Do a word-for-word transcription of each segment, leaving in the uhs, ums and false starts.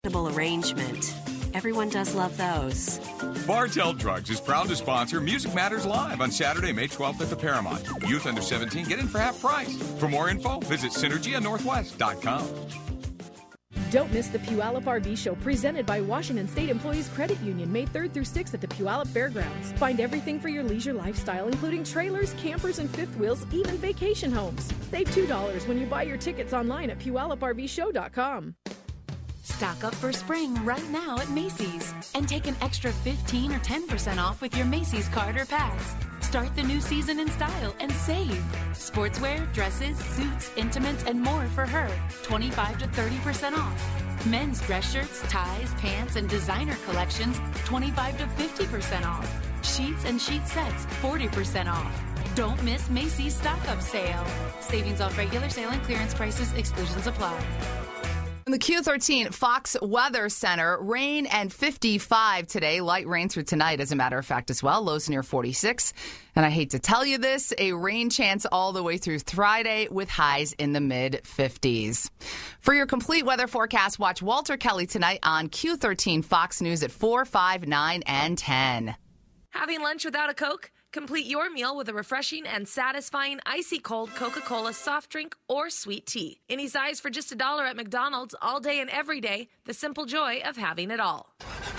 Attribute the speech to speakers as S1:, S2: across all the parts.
S1: arrangement. Everyone does love those.
S2: Bartell Drugs is proud to sponsor Music Matters Live on Saturday, May twelfth at the Paramount. Youth under seventeen get in for half price. For more info, visit synergia northwest dot com.
S3: Don't miss the Puyallup R V Show presented by Washington State Employees Credit Union, May third through sixth at the Puyallup Fairgrounds. Find everything for your leisure lifestyle, including trailers, campers, and fifth wheels, even vacation homes. Save two dollars when you buy your tickets online at puyallup r v show dot com.
S4: Stock up for spring right now at Macy's and take an extra fifteen or ten percent off with your Macy's card or pass. Start the new season in style and save. Sportswear, dresses, suits, intimates, and more for her. twenty-five to thirty percent off. Men's dress shirts, ties, pants, and designer collections, twenty-five to fifty percent off. Sheets and sheet sets, forty percent off. Don't miss Macy's stock up sale. Savings off regular sale and clearance prices, exclusions apply.
S5: In the Q thirteen Fox Weather Center, rain and fifty-five today. Light rain through tonight, as a matter of fact, as well. Lows near forty-six. And I hate to tell you this, a rain chance all the way through Friday with highs in the mid-fifties. For your complete weather forecast, watch Walter Kelly tonight on Q thirteen Fox News at four, five, nine, and ten.
S6: Having lunch without a Coke? Complete your meal with a refreshing and satisfying icy cold Coca-Cola soft drink or sweet tea. Any size for just a dollar at McDonald's all day and every day. The simple joy of having it all.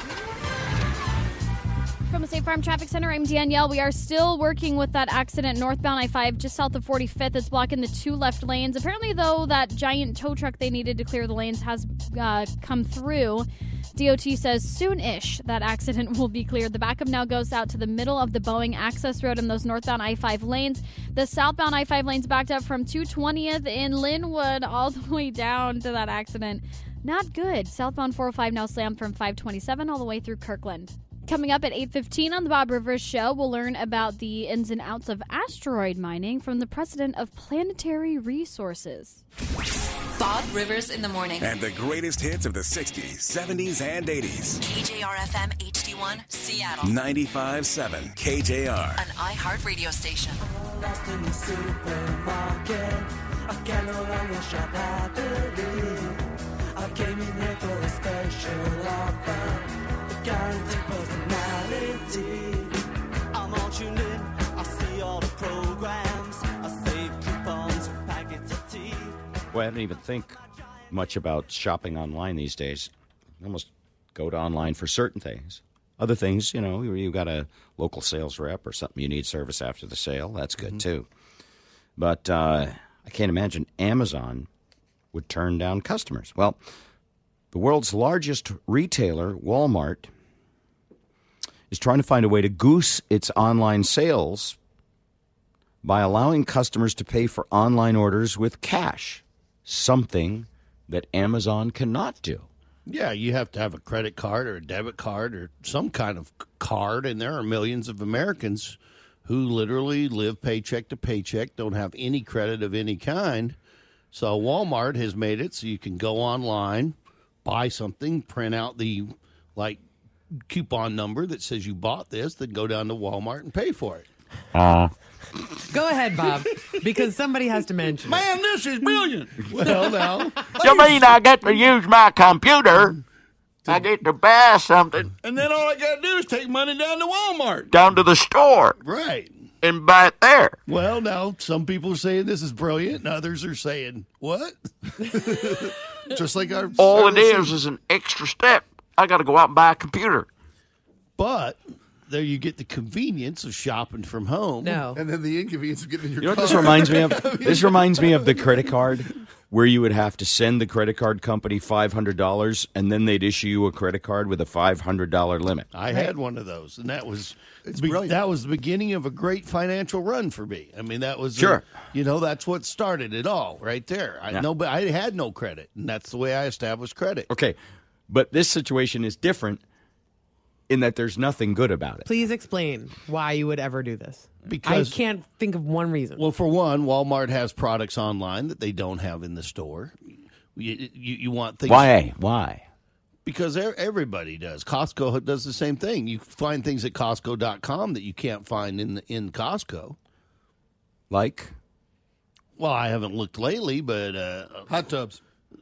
S7: From the State Farm Traffic Center, I'm Danielle. We are still working with that accident northbound I five just south of forty-fifth. It's blocking the two left lanes. Apparently, though, that giant tow truck they needed to clear the lanes has uh, come through. D O T says soon-ish that accident will be cleared. The backup now goes out to the middle of the Boeing access road in those northbound I five lanes. The southbound I five lanes backed up from two twentieth in Linwood all the way down to that accident. Not good. Southbound four oh five now slammed from five twenty-seven all the way through Kirkland. Coming up at eight fifteen on the Bob Rivers Show, we'll learn about the ins and outs of asteroid mining from the president of Planetary Resources.
S8: Bob Rivers in the morning.
S9: And the greatest hits of the sixties, seventies, and eighties.
S8: K J R F M H D one, Seattle.
S9: ninety-five point seven K J R.
S8: An iHeart radio station.
S10: Lost in the supermarket. I can no longer shop happily. I came in here for a special offer. Guaranteed personality. I'm all tuned in. I see all the programs. I save coupons for packets of tea.
S11: Well, I don't even think much about shopping online these days. I almost go to online for certain things. Other things, you know, you got a local sales rep or something you need service after the sale. That's good, mm-hmm. too. But uh, I can't imagine Amazon would turn down customers. Well, the world's largest retailer, Walmart, is trying to find a way to goose its online sales by allowing customers to pay for online orders with cash, something that Amazon cannot do.
S12: Yeah, you have to have a credit card or a debit card or some kind of card, and there are millions of Americans who literally live paycheck to paycheck, don't have any credit of any kind. So Walmart has made it so you can go online, buy something, print out the, like, coupon number that says you bought this, then go down to Walmart and pay for it.
S13: Uh. Go ahead, Bob, because somebody has to mention
S12: Man,
S13: it.
S12: this is brilliant. Well, now.
S14: You mean I get to use my computer? I get to buy something.
S12: And then all I got to do is take money down to Walmart.
S14: Down to the store.
S12: Right.
S14: And buy it there.
S12: Well, now, some people are saying this is brilliant, and others are saying, what? Just like our...
S14: All
S12: our
S14: it is is an extra step. I got to go out and buy a computer.
S12: But there you get the convenience of shopping from home.
S13: No.
S15: And then the inconvenience of getting in your
S11: You know
S15: car.
S11: what this reminds me of? This reminds me of the credit card, where you would have to send the credit card company five hundred dollars, and then they'd issue you a credit card with a five hundred dollars limit.
S12: I had one of those, and that was
S15: It's
S12: be,
S15: brilliant.
S12: that was the beginning of a great financial run for me. I mean, that was
S11: Sure.
S12: a, you know, that's what started it all right there. I
S11: Yeah.
S12: no, but I had no credit, and that's the way I established credit.
S11: Okay, but this situation is different in that there's nothing good about it.
S13: Please explain why you would ever do this.
S12: Because
S13: I can't think of one reason.
S12: Well, for one, Walmart has products online that they don't have in the store. You, you, you want things.
S11: Why? Why?
S12: Because everybody does. Costco does the same thing. You find things at Costco dot com that you can't find in the, in Costco.
S11: Like?
S12: Well, I haven't looked lately, but uh,
S15: hot tubs.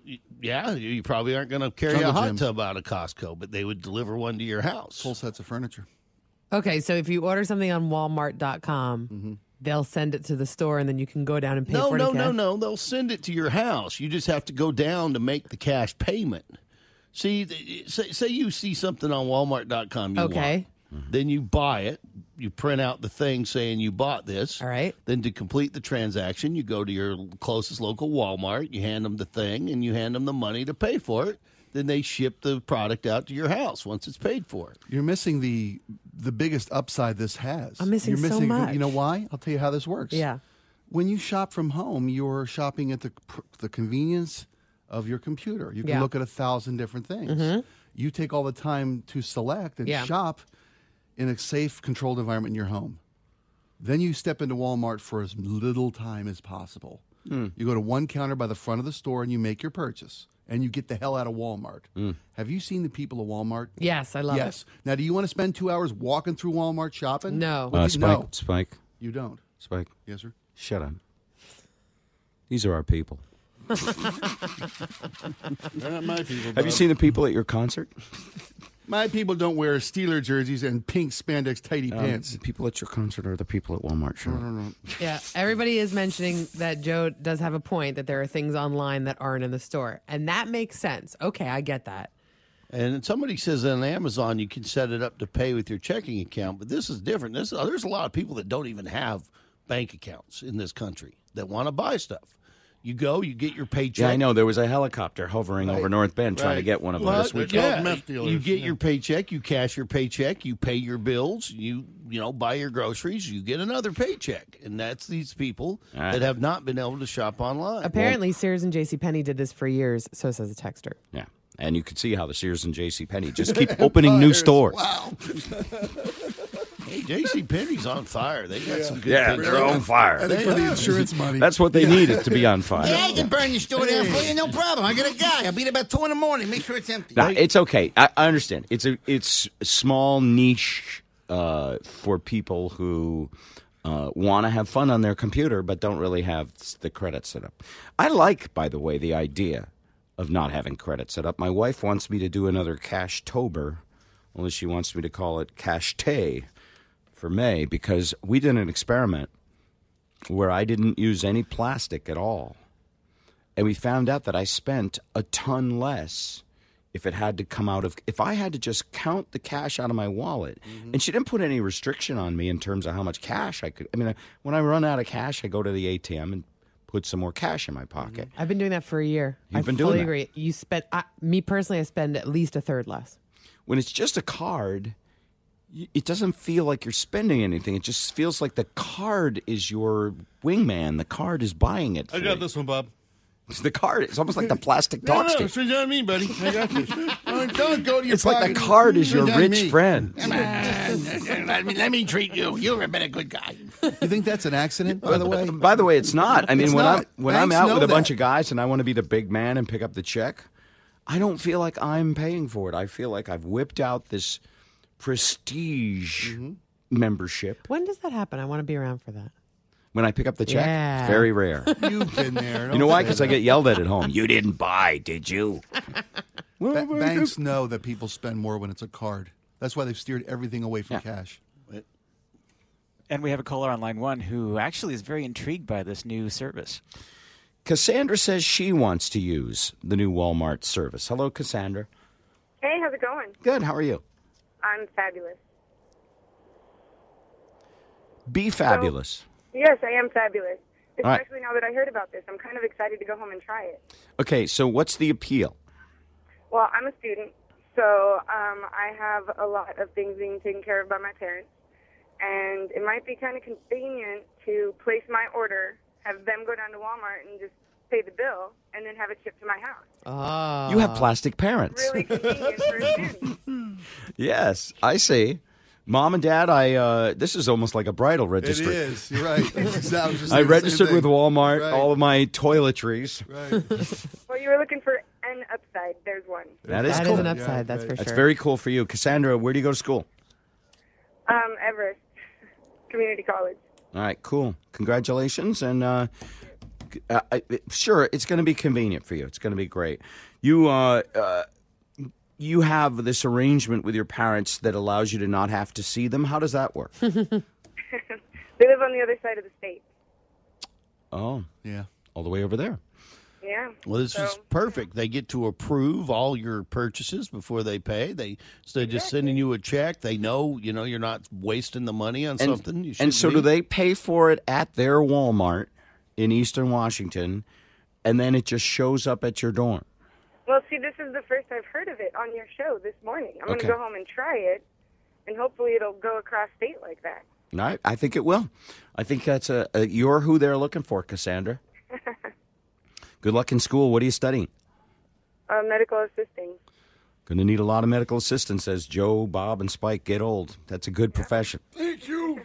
S12: Yeah, you probably aren't going to carry
S15: Jungle
S12: a hot
S15: gyms.
S12: tub out of Costco, but they would deliver one to your house.
S15: Full sets of furniture.
S13: Okay, so if you order something on Walmart dot com,
S15: Mm-hmm.
S13: they'll send it to the store, and then you can go down and pay
S12: No,
S13: for it.
S12: no,
S13: in
S12: no,
S13: cash?
S12: no. They'll send it to your house. You just have to go down to make the cash payment. See, th- say, say you see something on Walmart dot com you
S13: Okay.
S12: want. Then you buy it. You print out the thing saying you bought this.
S13: All right.
S12: Then to complete the transaction, you go to your closest local Walmart. You hand them the thing, and you hand them the money to pay for it. Then they ship the product out to your house once it's paid for.
S15: You're missing the the biggest upside this has.
S13: I'm missing
S15: You're
S13: so
S15: missing,
S13: much.
S15: You know why? I'll tell you how this works.
S13: Yeah.
S15: When you shop from home, you're shopping at the the convenience of your computer. You can
S13: Yeah.
S15: look at a thousand different things.
S13: Mhm.
S15: You take all the time to select and
S13: Yeah.
S15: shop in a safe, controlled environment in your home. Then you step into Walmart for as little time as possible.
S11: Mm.
S15: You go to one counter by the front of the store and you make your purchase. And you get the hell out of Walmart.
S11: Mm.
S15: Have you seen the people at Walmart?
S13: Yes, I love
S15: yes. Now, do you want to spend two hours walking through Walmart shopping?
S13: No.
S15: Well,
S11: Uh,
S15: you-
S11: Spike,
S15: no,
S11: Spike,
S15: you don't.
S11: Spike.
S15: Yes, sir.
S11: Shut up. These are our people.
S15: They're not my people.
S11: Have you
S15: Bob.
S11: seen the people at your concert?
S15: My people don't wear Steeler jerseys and pink spandex tighty
S11: Um,
S15: pants.
S11: the people at your concert are the people at Walmart. Sure.
S15: No, no, no.
S13: Yeah, everybody is mentioning that Joe does have a point that there are things online that aren't in the store. And that makes sense. Okay, I get that.
S12: And somebody says on Amazon you can set it up to pay with your checking account, but this is different. This, there's a lot of people that don't even have bank accounts in this country that want to buy stuff. You go, you get your paycheck.
S11: Yeah, I know. There was a helicopter hovering over North Bend trying to
S12: Right.
S11: get one of
S12: Well,
S11: those.
S12: but yeah, you get your paycheck, you cash your paycheck, you pay your bills, you you know buy your groceries, you get another paycheck, and that's these people
S11: All right.
S12: that have not been able to shop online.
S13: Apparently, Sears and JCPenney did this for years, so says a texter.
S11: Yeah. And you can see how the Sears and JCPenney just keep opening new stores.
S15: Wow.
S12: Hey, JCPenney's on fire. They got some good
S11: Yeah,
S12: things.
S11: they're on fire.
S15: I think for the insurance money.
S11: That's what they need, is to be on fire.
S16: Yeah, I can burn your store down for you, no problem. I got a guy. I'll be there about two in the morning. Make sure it's empty.
S11: No, it's okay. I, I understand. It's a it's a small niche uh, for people who uh, want to have fun on their computer but don't really have the credit set up. I like, by the way, the idea of not having credit set up. My wife wants me to do another Cash-tober, only she wants me to call it Cash-tay for May, because we did an experiment where I didn't use any plastic at all. And we found out that I spent a ton less if it had to come out of, if I had to just count the cash out of my wallet.
S15: Mm-hmm.
S11: And she didn't put any restriction on me in terms of how much cash I could. I mean, when I run out of cash, I go to the A T M and put some more cash in my pocket.
S13: I've been doing that for a year.
S11: You've
S13: I
S11: been
S13: fully
S11: doing that.
S13: agree. You spend, I, me personally, I spend at least a third less.
S11: When it's just a card, y- it doesn't feel like you're spending anything. It just feels like the card is your wingman. The card is buying it.
S15: I
S11: for
S15: got
S11: you.
S15: this one, Bob.
S11: It's the card. It's almost like the plastic
S15: No,
S11: talks
S15: no,
S11: to you.
S15: it's on me, buddy. I got this. Don't, don't go to your
S11: It's like
S15: pocket.
S11: the card is your
S15: It's on
S11: rich
S15: me.
S11: friend.
S16: Come on. let, me, let me treat you. You've been a good guy.
S15: You think that's an accident, by the way?
S11: By the way, it's not. I mean,
S15: It's
S11: when
S15: not.
S11: I'm when I'm
S15: Banks
S11: out
S15: know
S11: with a bunch
S15: that.
S11: of guys and I want to be the big man and pick up the check, I don't feel like I'm paying for it. I feel like I've whipped out this prestige
S15: Mm-hmm.
S11: membership.
S13: When does that happen? I want to be around for that.
S11: When I pick up the check,
S13: Yeah.
S11: very rare.
S15: You've been there.
S11: You know why?
S15: Don't
S11: Because
S15: say
S11: I get
S15: that.
S11: yelled at at home. You didn't buy, did you?
S15: Ba- banks know that people spend more when it's a card. That's why they've steered everything away from cash.
S17: And we have a caller on line one who actually is very intrigued by this new service.
S11: Cassandra says she wants to use the new Walmart service. Hello, Cassandra.
S18: Hey, how's it going?
S11: Good. How are you?
S18: I'm fabulous.
S11: Be fabulous.
S18: Yes, I am fabulous.
S11: All right.
S18: Especially now that I heard about this. I'm kind of excited to go home and try it.
S11: Okay, so what's the appeal?
S18: Well, I'm a student, so um, I have a lot of things being taken care of by my parents. And it might be kind of convenient to place my order, have them go down to Walmart and just pay the bill, and then have it shipped to my house.
S13: Oh.
S11: You have plastic parents.
S18: Really convenient for a student.
S11: Yes, I see. Mom and Dad, I uh, this is almost like a bridal registry.
S15: It is. You're right. That's- I was just
S11: I
S15: saying the same
S11: registered
S15: thing.
S11: with Walmart
S15: Right.
S11: all of my toiletries.
S15: Right.
S18: Well, you were looking for an upside. There's one.
S11: That is
S13: That is
S11: cool.
S13: an upside, that's for
S11: That's
S13: sure.
S11: very cool for you. Cassandra, where do you go to school?
S18: Um, Everest Community College.
S11: All right, cool. Congratulations. And uh, Uh, I, it- sure, it's going to be convenient for you. It's going to be great. You uh, uh, you have this arrangement with your parents that allows you to not have to see them. How does that work?
S18: They live on the other side of the state.
S11: Oh,
S15: yeah,
S11: all the way over there.
S18: Yeah.
S12: Well, this
S18: so,
S12: is perfect. They get to approve all your purchases before they pay. They instead of just sending you a check, they know you know you're not wasting the money on
S11: And,
S12: something. You
S11: and
S12: shouldn't
S11: so,
S12: be.
S11: do they pay for it at their Walmart in Eastern Washington, and then it just shows up at your dorm?
S18: Well, see, this is the first I've heard of it on your show this morning. I'm going
S11: Okay.
S18: to go home and try it, and hopefully it'll go across state like that.
S11: I, I think it will. I think that's a, a you're who they're looking for, Cassandra. Good luck in school. What are you studying?
S18: Uh, medical assisting.
S11: Going to need a lot of medical assistance as Joe, Bob, and Spike get old. That's a good profession.
S16: Thank you.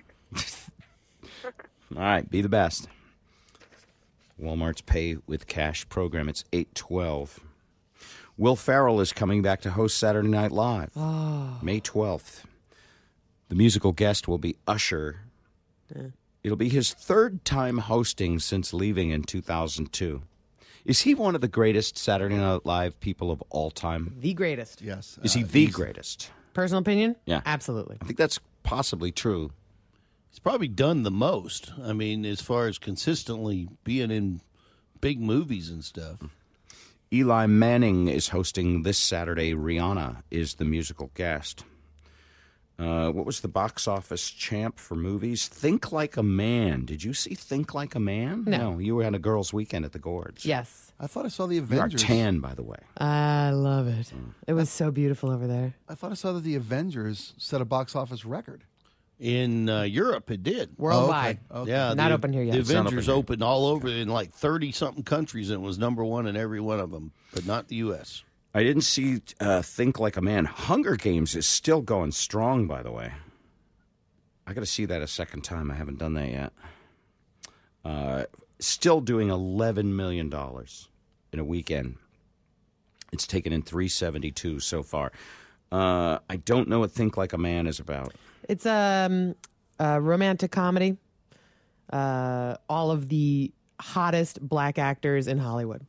S11: All right, be the best. Walmart's Pay with Cash program. It's eight twelve. Will Ferrell is coming back to host Saturday Night Live.
S13: Oh.
S11: May twelfth. The musical guest will be Usher.
S13: Yeah.
S11: It'll be his third time hosting since leaving in two thousand two. Is he one of the greatest Saturday Night Live people of all time?
S13: The greatest.
S15: Yes.
S11: Is he
S15: uh,
S11: the
S15: he's-
S11: greatest?
S13: Personal opinion?
S11: Yeah.
S13: Absolutely.
S11: I think that's possibly true.
S12: He's probably done the most. I mean, as far as consistently being in big movies and stuff.
S11: Eli Manning is hosting this Saturday. Rihanna is the musical guest. Uh, what was the box office champ for movies? Think Like a Man. Did you see Think Like a Man?
S13: No.
S11: you were at a girls' weekend at the Gorge.
S13: Yes.
S15: I thought I saw the
S11: You are
S15: Avengers.
S11: tan, by the way.
S13: I love it. It was so beautiful over there.
S15: I thought I saw that the Avengers set a box office record.
S12: In uh, Europe, it did.
S13: Worldwide.
S15: Oh, okay. Okay.
S12: Yeah,
S13: Not
S12: the,
S13: open here yet.
S12: The
S11: It's not
S12: Avengers
S11: open here.
S12: opened all over in like thirty something countries, and it was number one in every one of them, but not the U S.
S11: I didn't see uh, Think Like a Man. Hunger Games is still going strong, by the way. I got to see that a second time. I haven't done that yet. Uh, still doing eleven million dollars in a weekend. It's taken in three seventy-two so far. Uh, I don't know what Think Like a Man is about.
S13: It's um, a romantic comedy. Uh, all of the hottest black actors in Hollywood.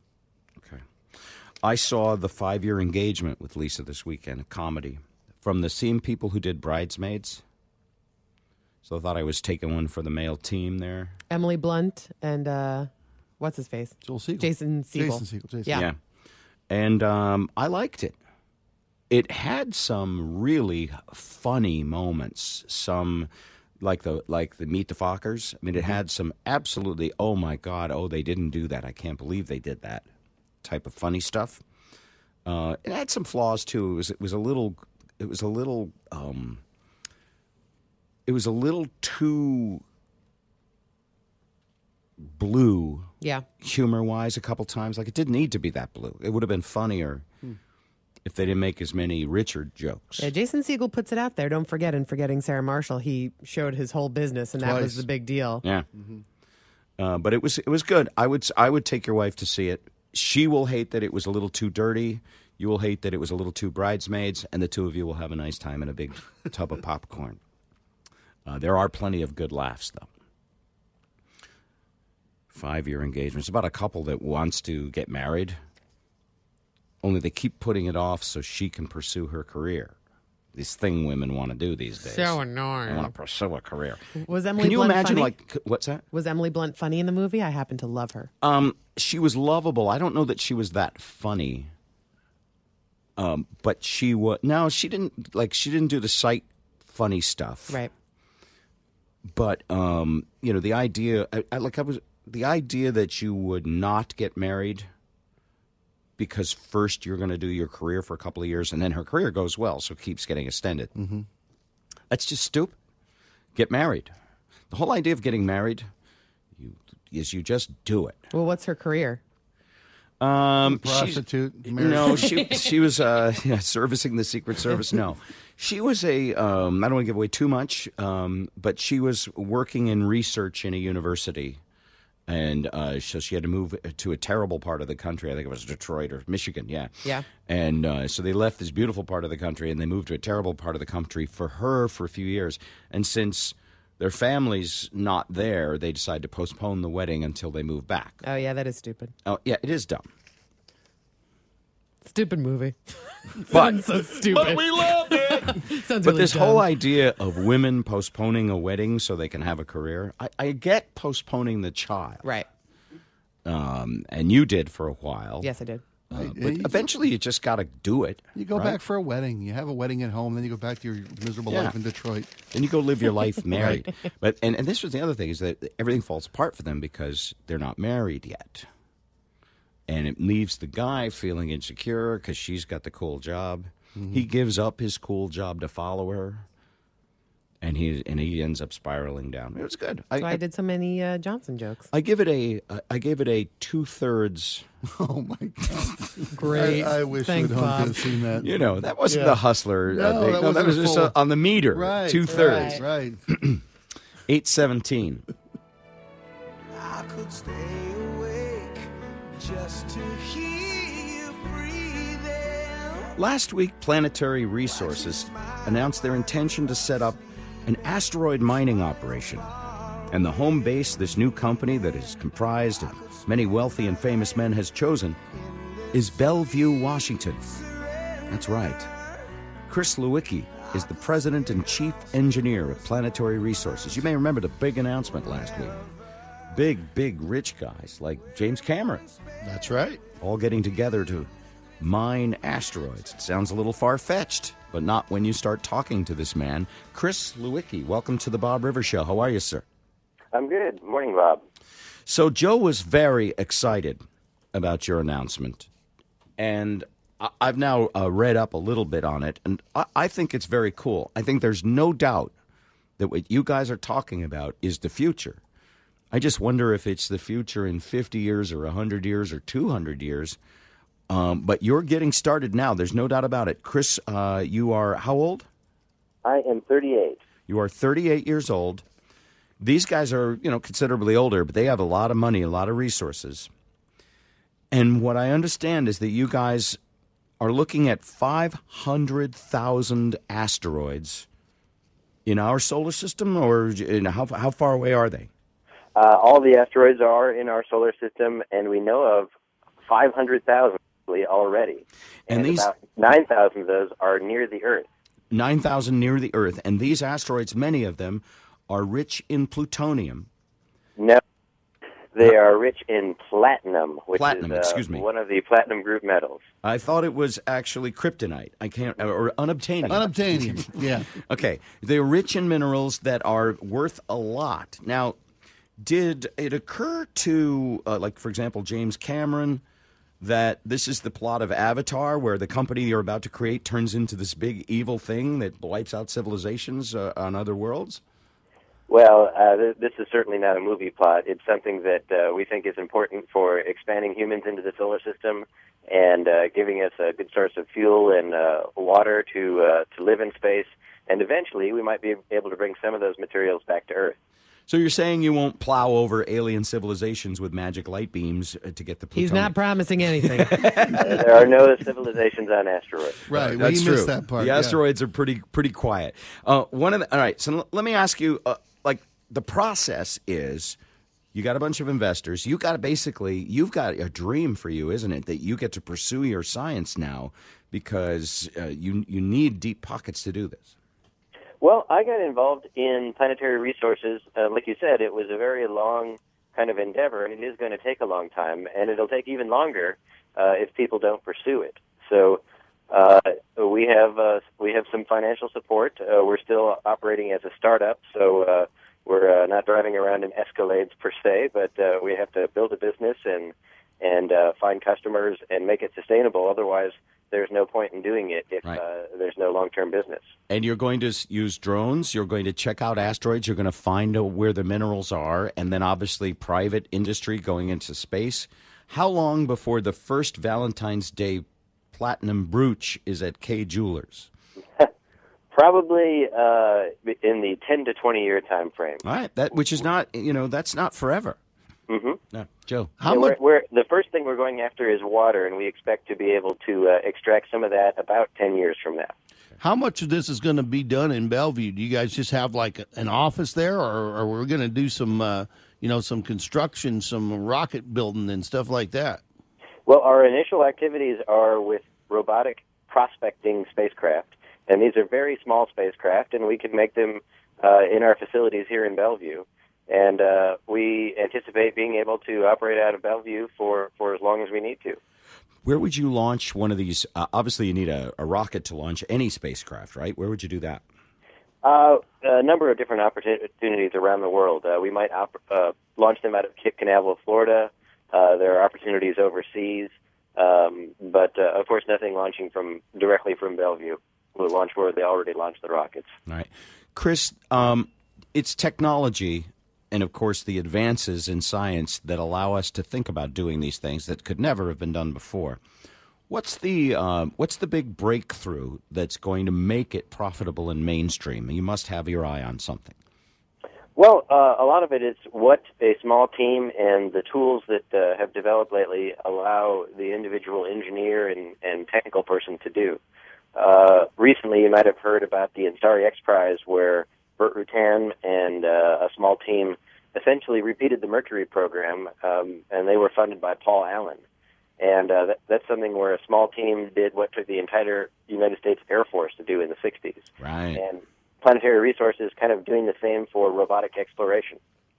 S11: I saw The Five-Year Engagement with Lisa this weekend, a comedy from the same people who did Bridesmaids. So I thought I was taking one for the male team there.
S13: Emily Blunt and uh, what's his face?
S15: Joel Siegel.
S13: Jason Segel.
S15: Jason Segel. Jason.
S13: Yeah.
S11: Yeah. And um, I liked it. It had some really funny moments. Some like the like the Meet the Fockers. I mean, it had some absolutely, oh my God, oh, they didn't do that. I can't believe they did that type of funny stuff. Uh, it had some flaws too. It was it was a little it was a little um, it was a little too blue.
S13: Yeah.
S11: Humor wise, a couple times, like it didn't need to be that blue. It would have been funnier
S13: Hmm.
S11: if they didn't make as many Richard jokes.
S13: Yeah, Jason Segel puts it out there. Don't forget, in Forgetting Sarah Marshall, he showed his whole business, and that was
S11: Twice.
S13: the big deal.
S11: Yeah. Uh, but it was it was good. I would I would take your wife to see it. She will hate that it was a little too dirty. You will hate that it was a little too Bridesmaids, and the two of you will have a nice time in a big tub of popcorn. Uh, there are plenty of good laughs, though. Five-year engagement. It's about a couple that wants to get married, only they keep putting it off so she can pursue her career. This thing women want to do these days.
S13: So annoying.
S11: They want to pursue a career.
S13: Was Emily
S11: Can you
S13: Blunt
S11: imagine,
S13: funny?
S11: like, what's that?
S13: Was Emily Blunt funny in the movie? I happen to love her.
S11: Um, she was lovable. I don't know that she was that funny. Um, but she was no, she didn't like she didn't do the sight funny stuff.
S13: Right.
S11: But um, you know, the idea I, I like I was the idea that you would not get married because first you're going to do your career for a couple of years and then her career goes well, so it keeps getting extended.
S15: Mm-hmm.
S11: That's just stupid. Get married. The whole idea of getting married you, is you just do it.
S13: Well, what's her career?
S11: Um,
S15: Prostitute,
S11: she's-
S15: married.
S11: No, she she was uh, yeah, servicing the Secret Service. No, she was a. Um, I don't want to give away too much, um, but she was working in research in a university, and uh, so she had to move to a terrible part of the country. I think it was Detroit or Michigan. Yeah,
S13: Yeah.
S11: And uh, so they left this beautiful part of the country, and they moved to a terrible part of the country for her for a few years. And since their family's not there, they decide to postpone the wedding until they move back.
S13: Oh, yeah, that is stupid.
S11: Oh, yeah, it is dumb.
S13: Stupid movie.
S11: But,
S13: Sounds so stupid.
S11: but we loved it.
S13: Sounds
S11: But
S13: really
S11: this
S13: dumb.
S11: whole idea of women postponing a wedding so they can have a career, I, I get postponing the child.
S13: Right.
S11: Um, and you did for a while.
S13: Yes, I did.
S11: Uh,
S15: Hey,
S11: but
S15: you-
S11: eventually you just got to do it.
S15: You go
S11: right?
S15: back for a wedding. You have a wedding at home, then you go back to your miserable
S11: Yeah.
S15: life in Detroit.
S11: Then you go live your life married.
S15: Right.
S11: But and, and this was the other thing is that everything falls apart for them because they're not married yet. And it leaves the guy feeling insecure because she's got the cool job.
S15: Mm-hmm.
S11: He gives up his cool job to follow her. And he and he ends up spiraling down. It was good.
S13: So I, did so many uh, Johnson jokes.
S11: I give it a I gave it a two thirds.
S15: Oh my god!
S13: Great.
S15: I, I wish
S13: Thanks,
S15: we'd home
S13: Bob.
S15: could have seen that.
S11: You know that wasn't
S15: Yeah.
S11: the hustler.
S15: No,
S11: uh, thing.
S15: that,
S11: no, that was
S15: wasn't
S11: just
S15: full.
S11: uh, on the meter.
S15: Right,
S11: two thirds.
S15: Right. right.
S11: Eight seventeen.
S10: I could stay awake just to hear you breathing.
S11: Last week, Planetary Resources announced their intention to set up an asteroid mining operation. And the home base this new company that is comprised of many wealthy and famous men has chosen is Bellevue, Washington. That's right. Chris Lewicki is the president and chief engineer of Planetary Resources. You may remember the big announcement last week. Big, big rich guys like James Cameron.
S12: That's right.
S11: All getting together to mine asteroids. It sounds a little far-fetched, but not when you start talking to this man. Chris Lewicki, welcome to the Bob Rivers Show. How are you, sir?
S19: I'm good. Morning, Bob.
S11: So Joe was very excited about your announcement, and I- I've now uh, read up a little bit on it, and I-, I think it's very cool. I think there's no doubt that what you guys are talking about is the future. I just wonder if it's the future in fifty years or one hundred years or two hundred years. Um, but you're getting started now. There's no doubt about it. Chris, uh, you are how old?
S19: I am thirty-eight.
S11: You are thirty-eight years old. These guys are, you know, considerably older, but they have a lot of money, a lot of resources. And what I understand is that you guys are looking at five hundred thousand asteroids in our solar system, or in how, how far away are they?
S19: Uh, all the asteroids are in our solar system, and we know of five hundred thousand already.
S11: And
S19: And,
S11: these-
S19: about nine thousand of those are near the Earth.
S11: nine thousand near the Earth. And these asteroids, many of them, are rich in plutonium.
S19: No, they are rich in platinum, which
S11: Platinum,
S19: is uh,
S11: excuse me.
S19: one of the platinum group metals.
S11: I thought it was actually kryptonite. I can't, or unobtainium.
S15: Unobtainium, yeah.
S11: Okay, they're rich in minerals that are worth a lot. Now, did it occur to, uh, like, for example, James Cameron, that this is the plot of Avatar, where the company you're about to create turns into this big evil thing that wipes out civilizations uh, on other worlds?
S19: Well, uh, th- this is certainly not a movie plot. It's something that uh, we think is important for expanding humans into the solar system and uh, giving us a good source of fuel and uh, water to uh, to live in space. And eventually, we might be able to bring some of those materials back to Earth.
S11: So you're saying you won't plow over alien civilizations with magic light beams uh, to get the plutonium?
S13: He's not promising anything.
S19: Uh, there are no civilizations on asteroids.
S15: Right,
S11: That's
S15: we
S11: true.
S15: missed that part.
S11: The
S15: yeah.
S11: asteroids are pretty pretty quiet. Uh, one of the, all right. So l- let me ask you, uh, like the process is, you got a bunch of investors. You got to basically, you've got a dream for you, isn't it? That you get to pursue your science now because uh, you you need deep pockets to do this.
S19: Well, I got involved in Planetary Resources. Uh, like you said, it was a very long kind of endeavor, and it is going to take a long time, and it'll take even longer uh, if people don't pursue it. So uh, we have uh, we have some financial support. Uh, we're still operating as a startup, so uh, we're uh, not driving around in Escalades per se, but uh, we have to build a business and and uh, find customers and make it sustainable. Otherwise, there's no point in doing it if
S11: Right.
S19: uh, there's no long-term business.
S11: And you're going to s- use drones. You're going to check out asteroids. You're going to find out where the minerals are, and then obviously private industry going into space. How long before the first Valentine's Day platinum brooch is at Kay Jewelers?
S19: Probably uh, in the ten to twenty year time frame.
S11: All right, that which is not, you know, that's not forever.
S19: Mm-hmm.
S11: No, Joe.
S19: How much? We're, we're, the first thing we're going after is water, and we expect to be able to uh, extract some of that about ten years from now.
S12: How much of this is going to be done in Bellevue? Do you guys just have like an office there, or, or we're going to do some, uh, you know, some construction, some rocket building and stuff like that?
S19: Well, our initial activities are with robotic prospecting spacecraft, and these are very small spacecraft, and we can make them uh, in our facilities here in Bellevue. And uh, we anticipate being able to operate out of Bellevue for, for as long as we need to.
S11: Where would you launch one of these? Uh, obviously, you need a, a rocket to launch any spacecraft, right? Where would you do that?
S19: Uh, a number of different opportunities around the world. Uh, we might op- uh, launch them out of Cape Canaveral, Florida. Uh, there are opportunities overseas. Um, but, uh, of course, nothing launching from directly from Bellevue. We'll launch where they already launched the rockets.
S11: All right. Chris, um, it's technology and, of course, the advances in science that allow us to think about doing these things that could never have been done before. What's the uh, what's the big breakthrough that's going to make it profitable and mainstream? You must have your eye on something.
S19: Well, uh, a lot of it is what a small team and the tools that uh, have developed lately allow the individual engineer and, and technical person to do. Uh, recently, you might have heard about the Ansari X Prize, where Burt Rutan and uh, a small team essentially repeated the Mercury program, um, and they were funded by Paul Allen. And uh, that, that's something where a small team did what took the entire United States Air Force to do in the sixties.
S11: Right.
S19: And Planetary Resources kind of doing the same for robotic exploration.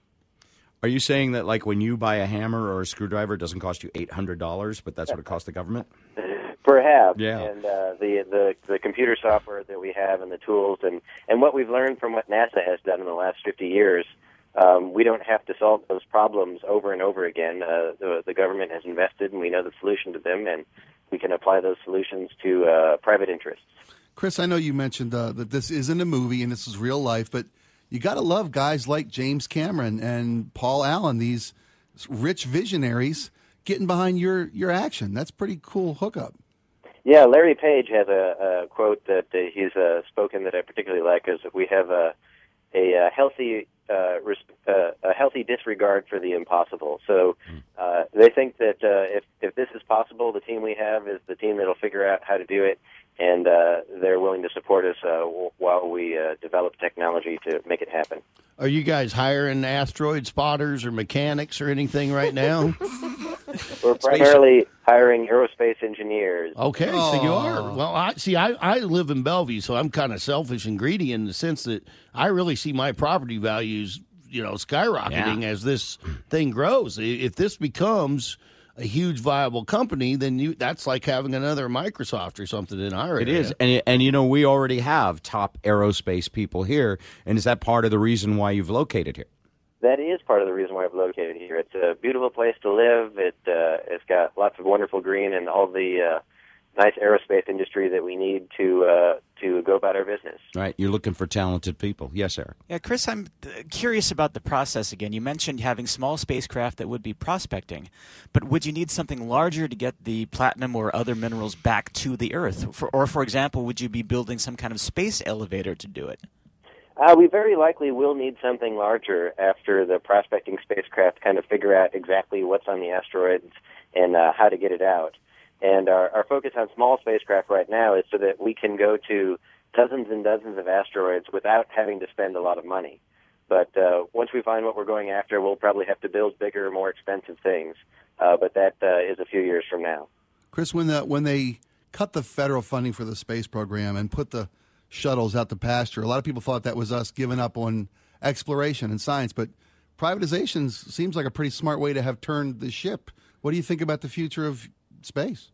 S11: Are you saying that, like, when you buy a hammer or a screwdriver, it doesn't cost you eight hundred dollars, but that's what it costs the government?
S19: Perhaps.
S11: Yeah.
S19: And uh, the, the the computer software that we have and the tools and, and what we've learned from what NASA has done in the last fifty years, um, we don't have to solve those problems over and over again. Uh, the, the government has invested, and we know the solution to them, and we can apply those solutions to uh, private interests.
S15: Chris, I know you mentioned uh, that this isn't a movie and this is real life, but you got to love guys like James Cameron and Paul Allen, these rich visionaries getting behind your, your action. That's pretty cool hookup.
S19: Yeah, Larry Page has a, a quote that uh, he's uh, spoken that I particularly like, is that we have a, a, a healthy uh, res- uh, a healthy disregard for the impossible. So uh, they think that uh, if, if this is possible, the team we have is the team that will figure out how to do it, and uh, they're willing to support us uh, w- while we uh, develop technology to make it happen.
S12: Are you guys hiring asteroid spotters or mechanics or anything right now?
S19: We're primarily hiring aerospace engineers.
S12: Okay, so you are. Well, I see. I, I live in Bellevue, so I'm kind of selfish and greedy in the sense that I really see my property values, you know, skyrocketing
S11: Yeah.
S12: as this thing grows. If this becomes a huge viable company, then you that's like having another Microsoft or something in our
S11: It
S12: area.
S11: is. And, and, you know, we already have top aerospace people here. And is that part of the reason why you've located here?
S19: That is part of the reason why I've located here. It's a beautiful place to live. It uh, it's got lots of wonderful green and all the uh, nice aerospace industry that we need to uh, to go about our business.
S11: Right. You're looking for talented people. Yes, Eric.
S17: Yeah, Chris, I'm uh, curious about the process again. You mentioned having small spacecraft that would be prospecting, but would you need something larger to get the platinum or other minerals back to the Earth? For, or, for example, would you be building some kind of space elevator to do it?
S19: Uh, we very likely will need something larger after the prospecting spacecraft kind of figure out exactly what's on the asteroids and uh, how to get it out. And our, our focus on small spacecraft right now is so that we can go to dozens and dozens of asteroids without having to spend a lot of money. But uh, once we find what we're going after, we'll probably have to build bigger, more expensive things. Uh, but that uh, is a few years from now.
S15: Chris, when the when they cut the federal funding for the space program and put the shuttles out to pasture, a lot of people thought that was us giving up on exploration and science. But privatization seems like a pretty smart way to have turned the ship. What do you think about the future of space?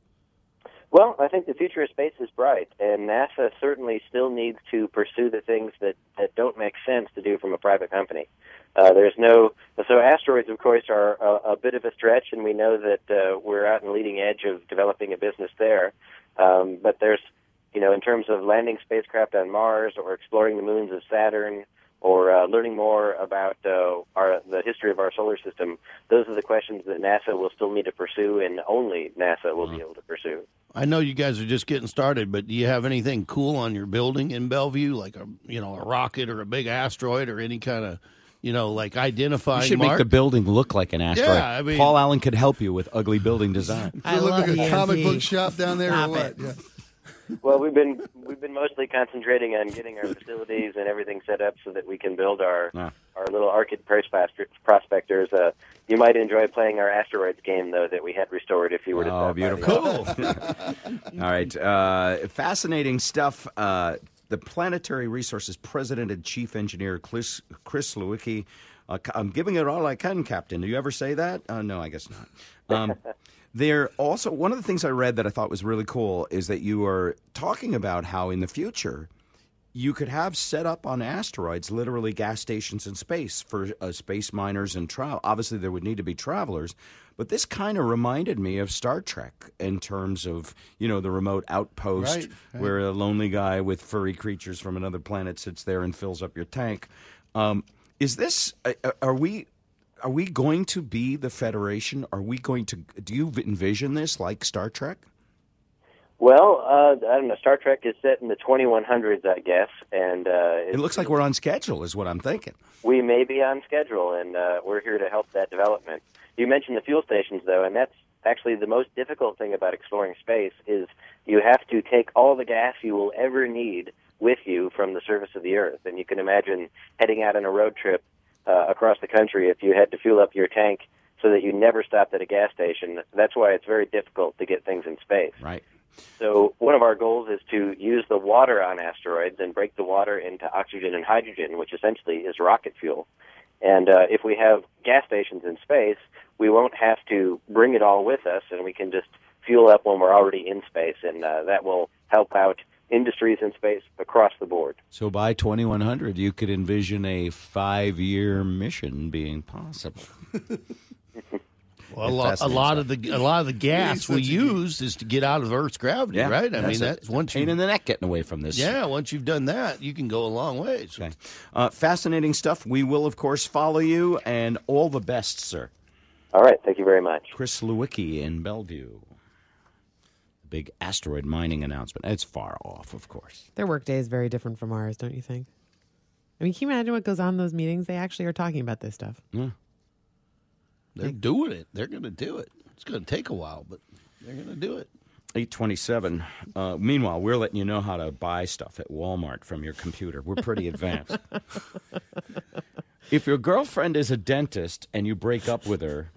S19: Well, I think the future of space is bright, and NASA certainly still needs to pursue the things that, that don't make sense to do from a private company. Uh, there's no so asteroids, of course, are a, a bit of a stretch, and we know that uh, we're out in the leading edge of developing a business there. Um, but there's, you know, in terms of landing spacecraft on Mars or exploring the moons of Saturn or uh, learning more about uh, our, the history of our solar system, those are the questions that NASA will still need to pursue, and only NASA will be able to pursue.
S12: I know you guys are just getting started, but do you have anything cool on your building in Bellevue, like a you know a rocket or a big asteroid or any kind of you know like identifying
S11: You should
S12: mark?
S11: make the building look like an asteroid.
S12: Yeah, I mean-
S11: Paul Allen could help you with ugly building design.
S15: Does it look like a comic book shop down there or what? Yeah.
S19: Well, we've been we've been mostly concentrating on getting our facilities and everything set up so that we can build our
S11: Ah.
S19: our little Arctic prospectors. Uh, you might enjoy playing our asteroids game, though, that we had restored if you were to
S11: Oh,
S19: stop by the
S11: beautiful.
S19: office.
S11: All right. Uh, fascinating stuff. Uh, the Planetary Resources President and Chief Engineer, Chris, Chris Lewicki. Uh, I'm giving it all I can, Captain. Do you ever say that? Uh, no, I guess not. Um, There also, one of the things I read that I thought was really cool is that you are talking about how in the future you could have set up on asteroids literally gas stations in space for uh, space miners and travel. Obviously, there would need to be travelers, but this kind of reminded me of Star Trek in terms of, you know, the remote outpost
S15: Right, right.
S11: where a lonely guy with furry creatures from another planet sits there and fills up your tank. Um, is this, uh, are we... Are we going to be the Federation? Are we going to? Do you envision this like Star Trek?
S19: Well, uh, I don't know. Star Trek is set in the twenty-one hundreds, I guess, and uh,
S11: It looks like we're on schedule, is what I'm thinking.
S19: we may be on schedule, and uh, we're here to help that development. You mentioned the fuel stations, though, and that's actually the most difficult thing about exploring space is you have to take all the gas you will ever need with you from the surface of the Earth. And you can imagine heading out on a road trip uh, across the country if you had to fuel up your tank so that you never stopped at a gas station. That's why it's very difficult to get things in space.
S11: Right.
S19: So one of our goals is to use the water on asteroids and break the water into oxygen and hydrogen, which essentially is rocket fuel. And uh, if we have gas stations in space, we won't have to bring it all with us, and we can just fuel up when we're already in space, and uh, that will help out industries in space across the board.
S11: So by twenty-one hundred, you could envision a five-year mission being possible.
S12: Well, a lot, a lot of the a lot of the gas we use is to get out of Earth's gravity,
S11: Yeah,
S12: right? I
S11: that's
S12: mean,
S11: a
S12: that's once
S11: pain
S12: you
S11: in the neck getting away from this.
S12: yeah, once you've done that, you can go a long way. So.
S11: Okay. Uh, fascinating stuff. We will, of course, follow you, and all the best, sir.
S19: All right. Thank you very much.
S11: Chris Lewicki in Bellevue. Big asteroid mining announcement. It's far off, of course.
S13: Their workday is very different from ours, don't you think? I mean, can you imagine what goes on in those meetings? They actually are talking about this stuff.
S11: Yeah.
S12: They're doing it. They're going to do it. It's going to take a while, but they're going to do it.
S11: eight twenty-seven. Uh, meanwhile, we're letting you know how to buy stuff at Walmart from your computer. We're pretty advanced. If your girlfriend is a dentist and you break up with her,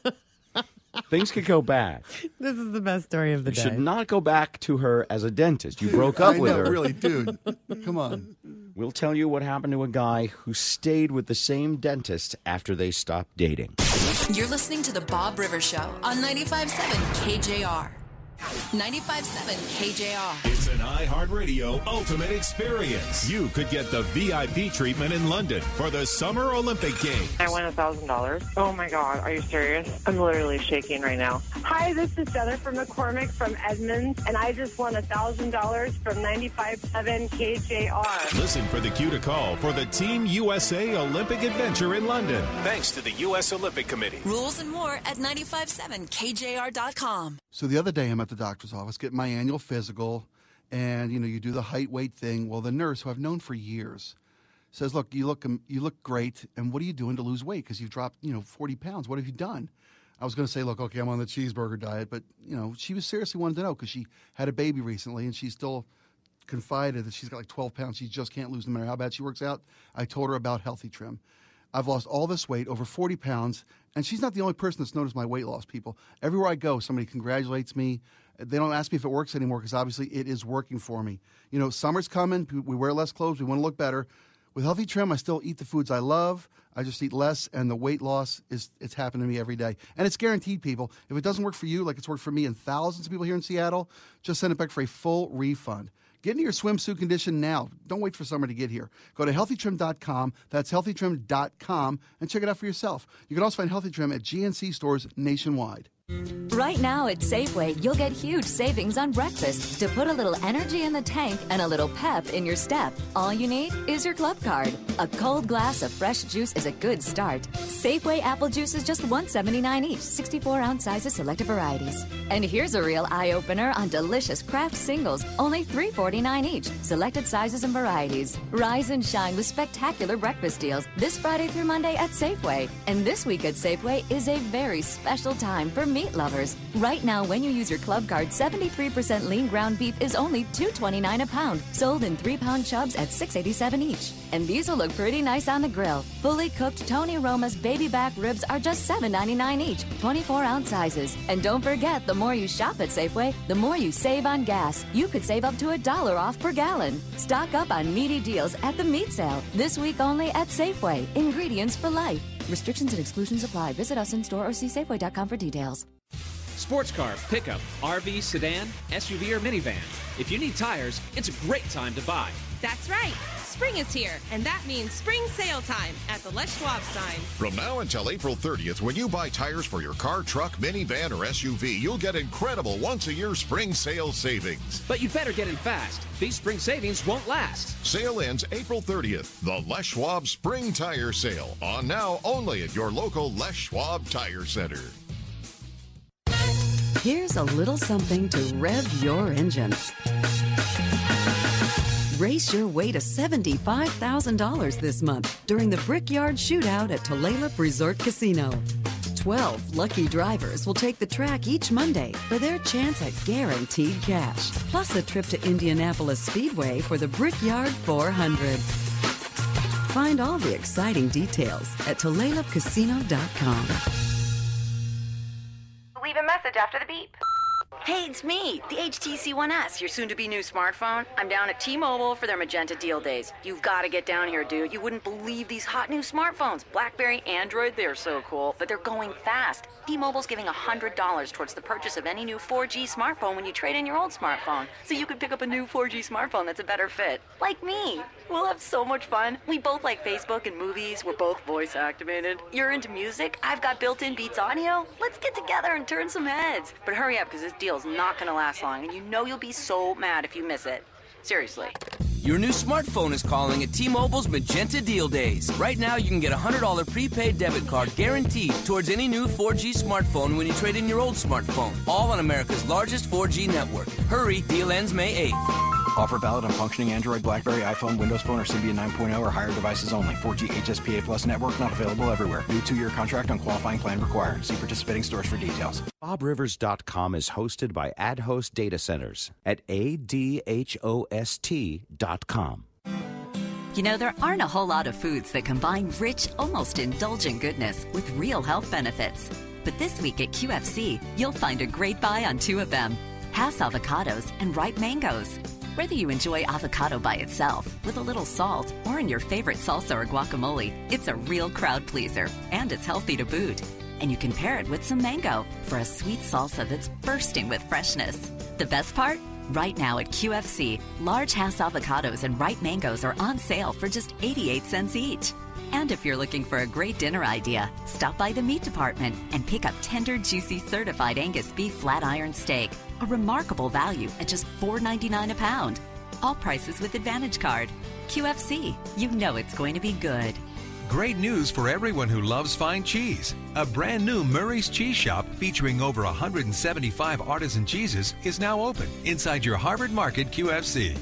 S11: things could go bad.
S13: This is the best story of the
S11: You
S13: day.
S11: should not go back to her as a dentist. You broke up
S15: I
S11: with
S15: know,
S11: her.
S15: really, dude. Come on.
S11: We'll tell you what happened to a guy who stayed with the same dentist after they stopped dating.
S8: You're listening to The Bob Rivers Show on ninety-five point seven K J R. ninety-five point seven K J R.
S20: It's an iHeartRadio ultimate experience. You could get the V I P treatment in London for the Summer Olympic Games.
S21: I won a thousand dollars. Oh my God, are you serious? I'm literally shaking right now.
S18: Hi, this is Jennifer McCormick from Edmonds, and I just won a thousand dollars from ninety-five point seven K J R.
S20: Listen for the cue to call for the Team U S A Olympic Adventure in London. Thanks to the U S Olympic Committee.
S8: Rules and more at ninety-five point seven K J R dot com.
S15: So the other day, I'm at the doctor's office getting my annual physical, and you know, you do the height weight thing. Well, the nurse, who I've known for years, says, "Look, you look um, you look great, and what are you doing to lose weight? Because you've dropped, you know, forty pounds. What have you done?" I was going to say, "Look, okay, I'm on the cheeseburger diet," but you know, she was seriously wanted to know because she had a baby recently, and she's still confided that she's got like twelve pounds. She just can't lose no matter how bad she works out. I told her about Healthy Trim. I've lost all this weight, over forty pounds, and she's not the only person that's noticed my weight loss, people. Everywhere I go, somebody congratulates me. They don't ask me if it works anymore because obviously it is working for me. You know, summer's coming. We wear less clothes. We want to look better. With Healthy Trim, I still eat the foods I love. I just eat less, and the weight loss, is it's happening to me every day. And it's guaranteed, people. If it doesn't work for you like it's worked for me and thousands of people here in Seattle, just send it back for a full refund. Get into your swimsuit condition now. Don't wait for summer to get here. Go to healthy trim dot com. That's healthy trim dot com, and check it out for yourself. You can also find Healthy Trim at G N C stores nationwide.
S22: Right now at Safeway, you'll get huge savings on breakfast to put a little energy in the tank and a little pep in your step. All you need is your club card. A cold glass of fresh juice is a good start. Safeway apple juice is just one dollar and seventy-nine cents each, sixty-four ounce sizes, selected varieties. And here's a real eye-opener on delicious craft singles, only three dollars and forty-nine cents each, selected sizes and varieties. Rise and shine with spectacular breakfast deals this Friday through Monday at Safeway. And this week at Safeway is a very special time for me meat lovers. Right now, when you use your club card, seventy-three percent lean ground beef is only two dollars and twenty-nine cents a pound, sold in three-pound chubs at six dollars and eighty-seven cents each. And these will look pretty nice on the grill. Fully cooked Tony Roma's baby back ribs are just seven dollars and ninety-nine cents each, twenty-four ounce sizes. And don't forget, the more you shop at Safeway, the more you save on gas. You could save up to a dollar off per gallon. Stock up on meaty deals at the meat sale. This week only at Safeway. Ingredients for life. Restrictions and exclusions apply. Visit us in store or see Safeway dot com for details.
S1: Sports car, pickup, R V, sedan, S U V, or minivan. If you need tires, it's a great time to buy.
S2: That's right. Spring is here, and that means spring sale time at the Les Schwab sign.
S23: From now until April thirtieth, when you buy tires for your car, truck, minivan, or S U V, you'll get incredible once-a-year spring sale savings.
S1: But you'd better get in fast. These spring savings won't last.
S23: Sale ends April thirtieth. The Les Schwab Spring Tire Sale. On now only at your local Les Schwab Tire Center.
S24: Here's a little something to rev your engines. Race your way to seventy-five thousand dollars this month during the Brickyard Shootout at Tulalip Resort Casino. Twelve lucky drivers will take the track each Monday for their chance at guaranteed cash, plus a trip to Indianapolis Speedway for the Brickyard four hundred. Find all the exciting details at tulalip casino dot com.
S25: Leave a message after the beep.
S26: Hey, it's me, the H T C One S, your soon-to-be-new smartphone. I'm down at T-Mobile for their Magenta Deal Days. You've got to get down here, dude. You wouldn't believe these hot new smartphones. BlackBerry, Android, they're so cool, but they're going fast. T-Mobile's giving one hundred dollars towards the purchase of any new four G smartphone when you trade in your old smartphone. So you could pick up a new four G smartphone that's a better fit. Like me. We'll have so much fun. We both like Facebook and movies. We're both voice-activated. You're into music. I've got built-in Beats Audio. Let's get together and turn some heads. But hurry up, because this deal's not going to last long, and you know you'll be so mad if you miss it. Seriously.
S27: Your new smartphone is calling at T-Mobile's Magenta Deal Days. Right now, you can get a one hundred dollars prepaid debit card guaranteed towards any new four G smartphone when you trade in your old smartphone. All on America's largest four G network. Hurry, deal ends May eighth.
S28: Offer valid on functioning Android, BlackBerry, iPhone, Windows Phone, or Symbian nine point oh or higher devices only. four G H S P A Plus network not available everywhere. New two-year contract on qualifying plan required. See participating stores for details.
S11: Bob Rivers dot com is hosted by AdHost Data Centers at A D H O S T dot com.
S22: You know, there aren't a whole lot of foods that combine rich, almost indulgent goodness with real health benefits. But this week at Q F C, you'll find a great buy on two of them: Hass avocados and ripe mangoes. Whether you enjoy avocado by itself, with a little salt, or in your favorite salsa or guacamole, it's a real crowd pleaser, and it's healthy to boot. And you can pair it with some mango for a sweet salsa that's bursting with freshness. The best part? Right now at Q F C, large Hass avocados and ripe mangoes are on sale for just eighty-eight cents each. And if you're looking for a great dinner idea, stop by the meat department and pick up tender, juicy, certified Angus beef flat iron steak. A remarkable value at just four ninety-nine a pound. All prices with Advantage Card. Q F C, you know it's going to be good.
S29: Great news for everyone who loves fine cheese. A brand new Murray's Cheese Shop featuring over one hundred seventy-five artisan cheeses is now open inside your Harvard Market Q F C.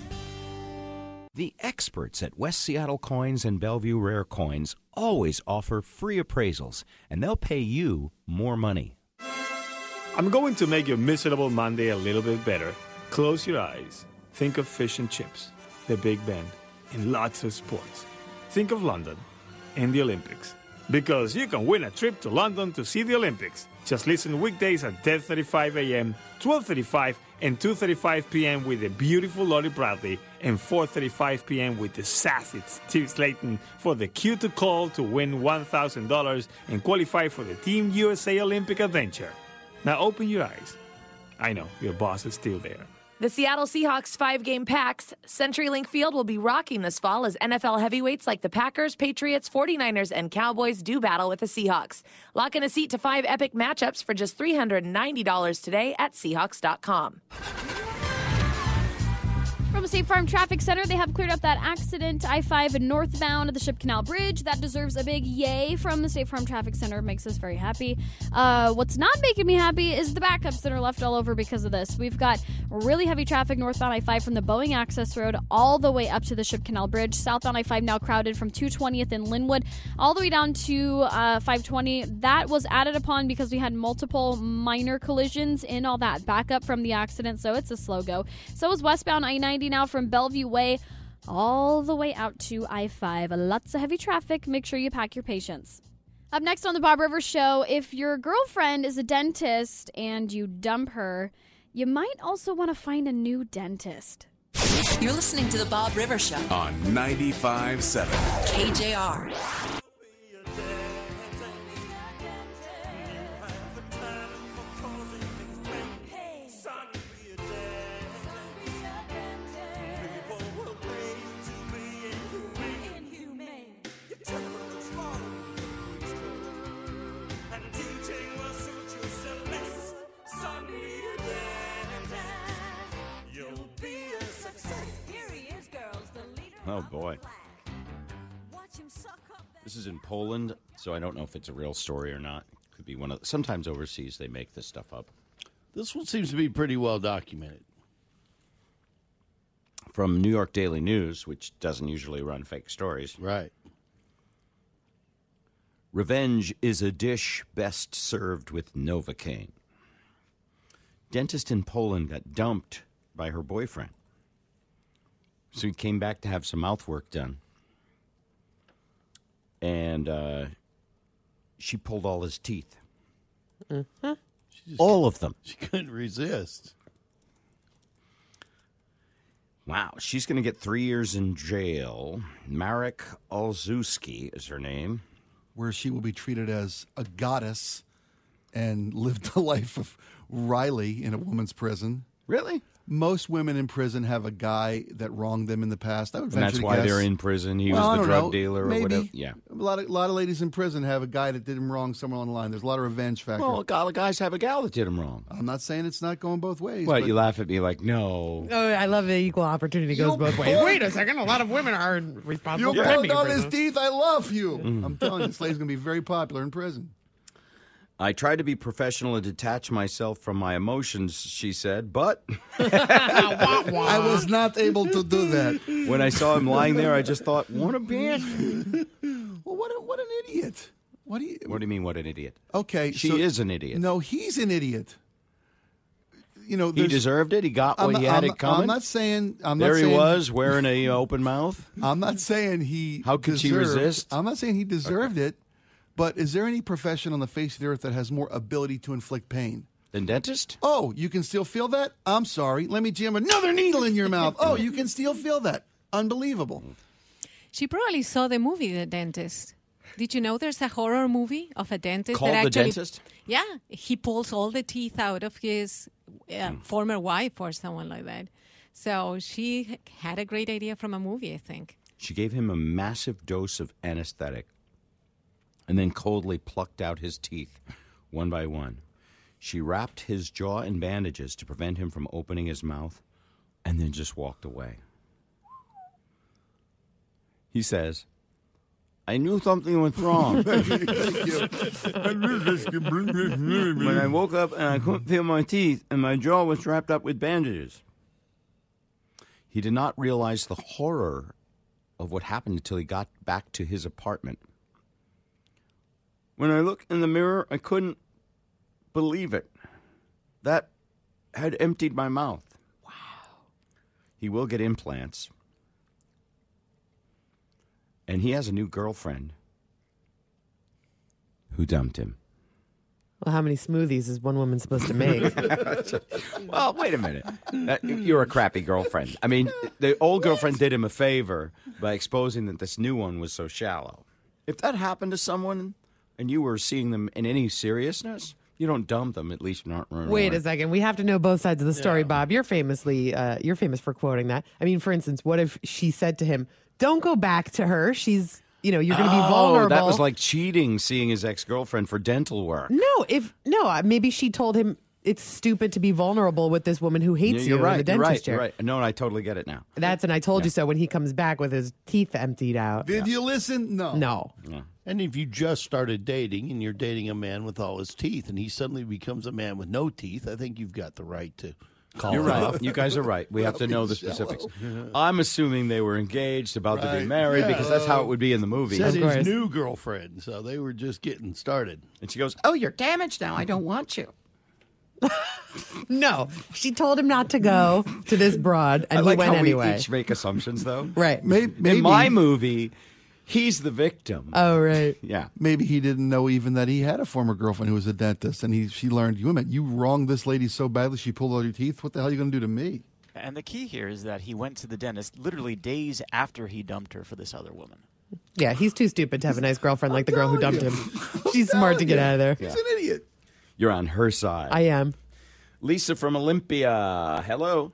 S11: The experts at West Seattle Coins and Bellevue Rare Coins always offer free appraisals, and they'll pay you more money.
S30: I'm going to make your miserable Monday a little bit better. Close your eyes. Think of fish and chips, the Big Ben, and lots of sports. Think of London and the Olympics. Because you can win a trip to London to see the Olympics. Just listen weekdays at ten thirty-five a.m., twelve thirty-five, and two thirty-five p.m. with the beautiful Lori Bradley, and four thirty-five p.m. with the sassy Steve Slayton for the cue to call to win one thousand dollars and qualify for the Team U S A Olympic adventure. Now open your eyes. I know, your boss is still there.
S6: The Seattle Seahawks five-game Packs, CenturyLink Field will be rocking this fall as N F L heavyweights like the Packers, Patriots, forty-niners, and Cowboys do battle with the Seahawks. Lock in a seat to five epic matchups for just three hundred ninety dollars today at Seahawks dot com.
S3: From State Farm Traffic Center, they have cleared up that accident, I five northbound of the Ship Canal Bridge. That deserves a big yay from the State Farm Traffic Center. Makes us very happy. Uh, what's not making me happy is the backups that are left all over because of this. We've got really heavy traffic northbound I five from the Boeing Access Road all the way up to the Ship Canal Bridge. Southbound I five now crowded from two twentieth in Linwood all the way down to uh, five twenty. That was added upon because we had multiple minor collisions in all that backup from the accident, so it's a slow go. So is westbound I ninety now from Bellevue Way all the way out to I five. Lots of heavy traffic. Make sure you pack your patience. Up next on the Bob Rivers Show, if your girlfriend is a dentist and you dump her, you might also want to find a new dentist.
S8: You're listening to the Bob Rivers Show
S20: on ninety-five point seven
S8: K J R.
S11: Oh, boy. This is in Poland, so I don't know if it's a real story or not. Could be one of the, sometimes overseas they make this stuff up.
S12: This one seems to be pretty well documented.
S11: From New York Daily News, which doesn't usually run fake stories.
S12: Right.
S11: Revenge is a dish best served with Novocaine. Dentist in Poland got dumped by her boyfriend. So he came back to have some mouth work done. And uh, she pulled all his teeth.
S12: Mm-hmm.
S11: All of them.
S12: She couldn't resist.
S11: Wow. She's going to get three years in jail. Marek Olszewski is her name.
S15: Where she will be treated as a goddess and live the life of Riley in a woman's prison.
S11: Really?
S15: Most women in prison have a guy that wronged them in the past. I would
S11: And
S15: venture
S11: that's
S15: to
S11: why
S15: guess.
S11: they're in prison. He
S15: Well, I
S11: was the
S15: don't
S11: drug
S15: know.
S11: dealer or
S15: Maybe.
S11: whatever. Yeah.
S15: A lot of a lot of ladies in prison have a guy that did them wrong somewhere on the line. There's a lot of revenge factor.
S11: Well, a lot of guys have a gal that did him wrong.
S15: I'm not saying it's not going both ways.
S11: What,
S15: but
S11: you laugh at me like, no.
S13: Oh, I love the equal opportunity goes
S15: You
S13: both ways.
S15: pulled-
S13: Wait a second, a lot of women are responsible
S15: You
S13: for
S15: pulled
S13: being in
S15: all his
S13: prison.
S15: teeth. I love you.
S11: Mm.
S15: I'm telling you, this lady's going to be very popular in prison.
S11: I tried to be professional and detach myself from my emotions, she said, but
S15: I was not able to do that.
S11: when I saw him lying there, I just thought, what a bastard.
S15: Well, what, a, what an idiot. What do you...
S11: What do you mean, what an idiot?
S15: Okay.
S11: She
S15: so-
S11: is an idiot.
S15: No, he's an idiot. You know,
S11: He
S15: there's-
S11: deserved it. He got what
S15: I'm
S11: he
S15: not-
S11: had
S15: I'm-
S11: it coming.
S15: I'm not saying... I'm
S11: there
S15: not
S11: he
S15: saying,
S11: was, wearing a uh, open mouth.
S15: I'm not saying he
S11: How could she
S15: deserved-
S11: resist?
S15: I'm not saying he deserved it, but is there any profession on the face of the earth that has more ability to inflict pain?
S11: The dentist?
S15: Oh, you can still feel that? I'm sorry. Let me jam another needle in your mouth. Oh, you can still feel that. Unbelievable.
S4: She probably saw the movie The Dentist. Did you know there's a horror movie of a dentist
S11: Called
S4: that
S11: The
S4: actually,
S11: Dentist?
S4: Yeah, he pulls all the teeth out of his uh, former wife or someone like that. So she had a great idea from a movie, I think.
S11: She gave him a massive dose of anesthetic and then coldly plucked out his teeth one by one. She wrapped his jaw in bandages to prevent him from opening his mouth and then just walked away. He says, I knew something was wrong.
S15: Thank you. I knew this could bring this near me.
S11: When I woke up and I couldn't feel my teeth and my jaw was wrapped up with bandages. He did not realize the horror of what happened until he got back to his apartment. When I looked in the mirror, I couldn't believe it. That had emptied my mouth. Wow. He will get implants. And he has a new girlfriend who dumped him.
S13: Well, how many smoothies is one woman supposed to make?
S11: Well, wait a minute. Uh, you're a crappy girlfriend. I mean, the old girlfriend did him a favor by exposing that this new one was so shallow. If that happened to someone and you were seeing them in any seriousness, you don't dump them. At least not running
S13: Wait
S11: away.
S13: a second. We have to know both sides of the story, Bob. You're famously, uh, you're famous for quoting that. I mean, for instance, what if she said to him, "Don't go back to her. She's, you know, you're going to be
S11: Oh,
S13: vulnerable."
S11: that was like cheating, seeing his ex-girlfriend for dental work.
S13: No, if no, uh, maybe she told him, it's stupid to be vulnerable with this woman who hates
S11: you're
S13: you
S11: right,
S13: in the
S11: you're
S13: dentist
S11: right,
S13: chair.
S11: You're right. No, I totally get it now.
S13: That's and I told
S11: Yeah.
S13: you so when he comes back with his teeth emptied out.
S15: Did you listen? No.
S13: No.
S11: Yeah.
S12: And if you just started dating and you're dating a man with all his teeth and he suddenly becomes a man with no teeth, I think you've got the right to call
S11: You're
S12: him
S11: right.
S12: off.
S11: You guys are right. We have to know the specifics. I'm assuming they were engaged, about to be
S12: Right.
S11: married,
S12: Yeah.
S11: because that's how it would be in the movie.
S12: Said his new girlfriend, so they were just getting started.
S11: And she goes, "Oh, you're damaged now. I don't want you."
S13: No, she told him not to go to this broad, and
S11: I
S13: he
S11: like
S13: went
S11: how
S13: anyway.
S11: we each make assumptions, though.
S13: Right.
S15: Maybe,
S11: In my movie, he's the victim.
S13: Oh, right.
S11: Yeah.
S15: Maybe he didn't know even that he had a former girlfriend who was a dentist, and he she learned, you meant you wronged this lady so badly she pulled all your teeth. What the hell are you going to do to me?
S5: And the key here is that he went to the dentist literally days after he dumped her for this other woman.
S13: Yeah, he's too stupid to have a nice girlfriend like the girl who dumped him. She's smart to get out of there.
S15: He's an idiot.
S11: You're on her side.
S13: I am.
S11: Lisa from Olympia. Hello.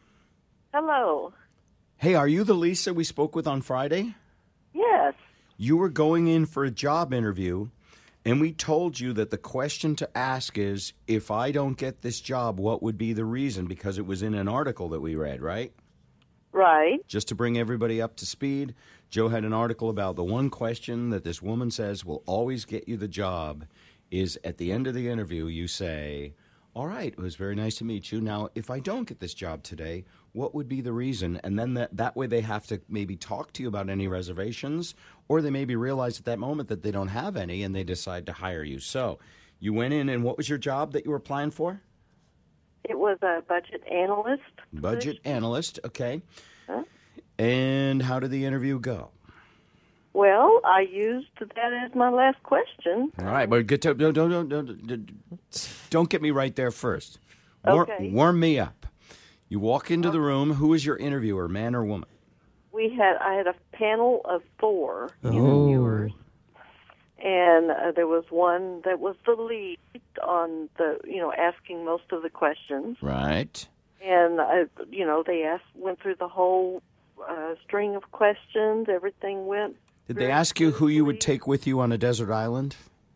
S7: Hello.
S11: Hey, are you the Lisa we spoke with on Friday?
S7: Yes.
S11: You were going in for a job interview, and we told you that the question to ask is, if I don't get this job, what would be the reason? Because it was in an article that we read, right?
S7: Right.
S11: Just to bring everybody up to speed, Joe had an article about the one question that this woman says will always get you the job is at the end of the interview, you say, all right, it was very nice to meet you. Now, if I don't get this job today, what would be the reason? And then that, that way they have to maybe talk to you about any reservations, or they maybe realize at that moment that they don't have any and they decide to hire you. So you went in, and what was your job that you were applying for?
S7: It was a budget analyst.
S11: Budget analyst, okay.
S7: Huh?
S11: And how did the interview go?
S7: Well, I used that as my last question.
S11: All right, but get to, don't, don't, don't, don't, don't get me right there first. War,
S7: Okay.
S11: Warm me up. You walk into the room. Who is your interviewer, man or woman?
S7: We had I had a panel of four
S11: Oh.
S7: interviewers, and uh, there was one that was the lead on the you know asking most of the questions,
S11: Right.
S7: and uh, you know they asked went through the whole uh, string of questions. Everything went.
S11: Did they ask you who you would take with you on a desert island?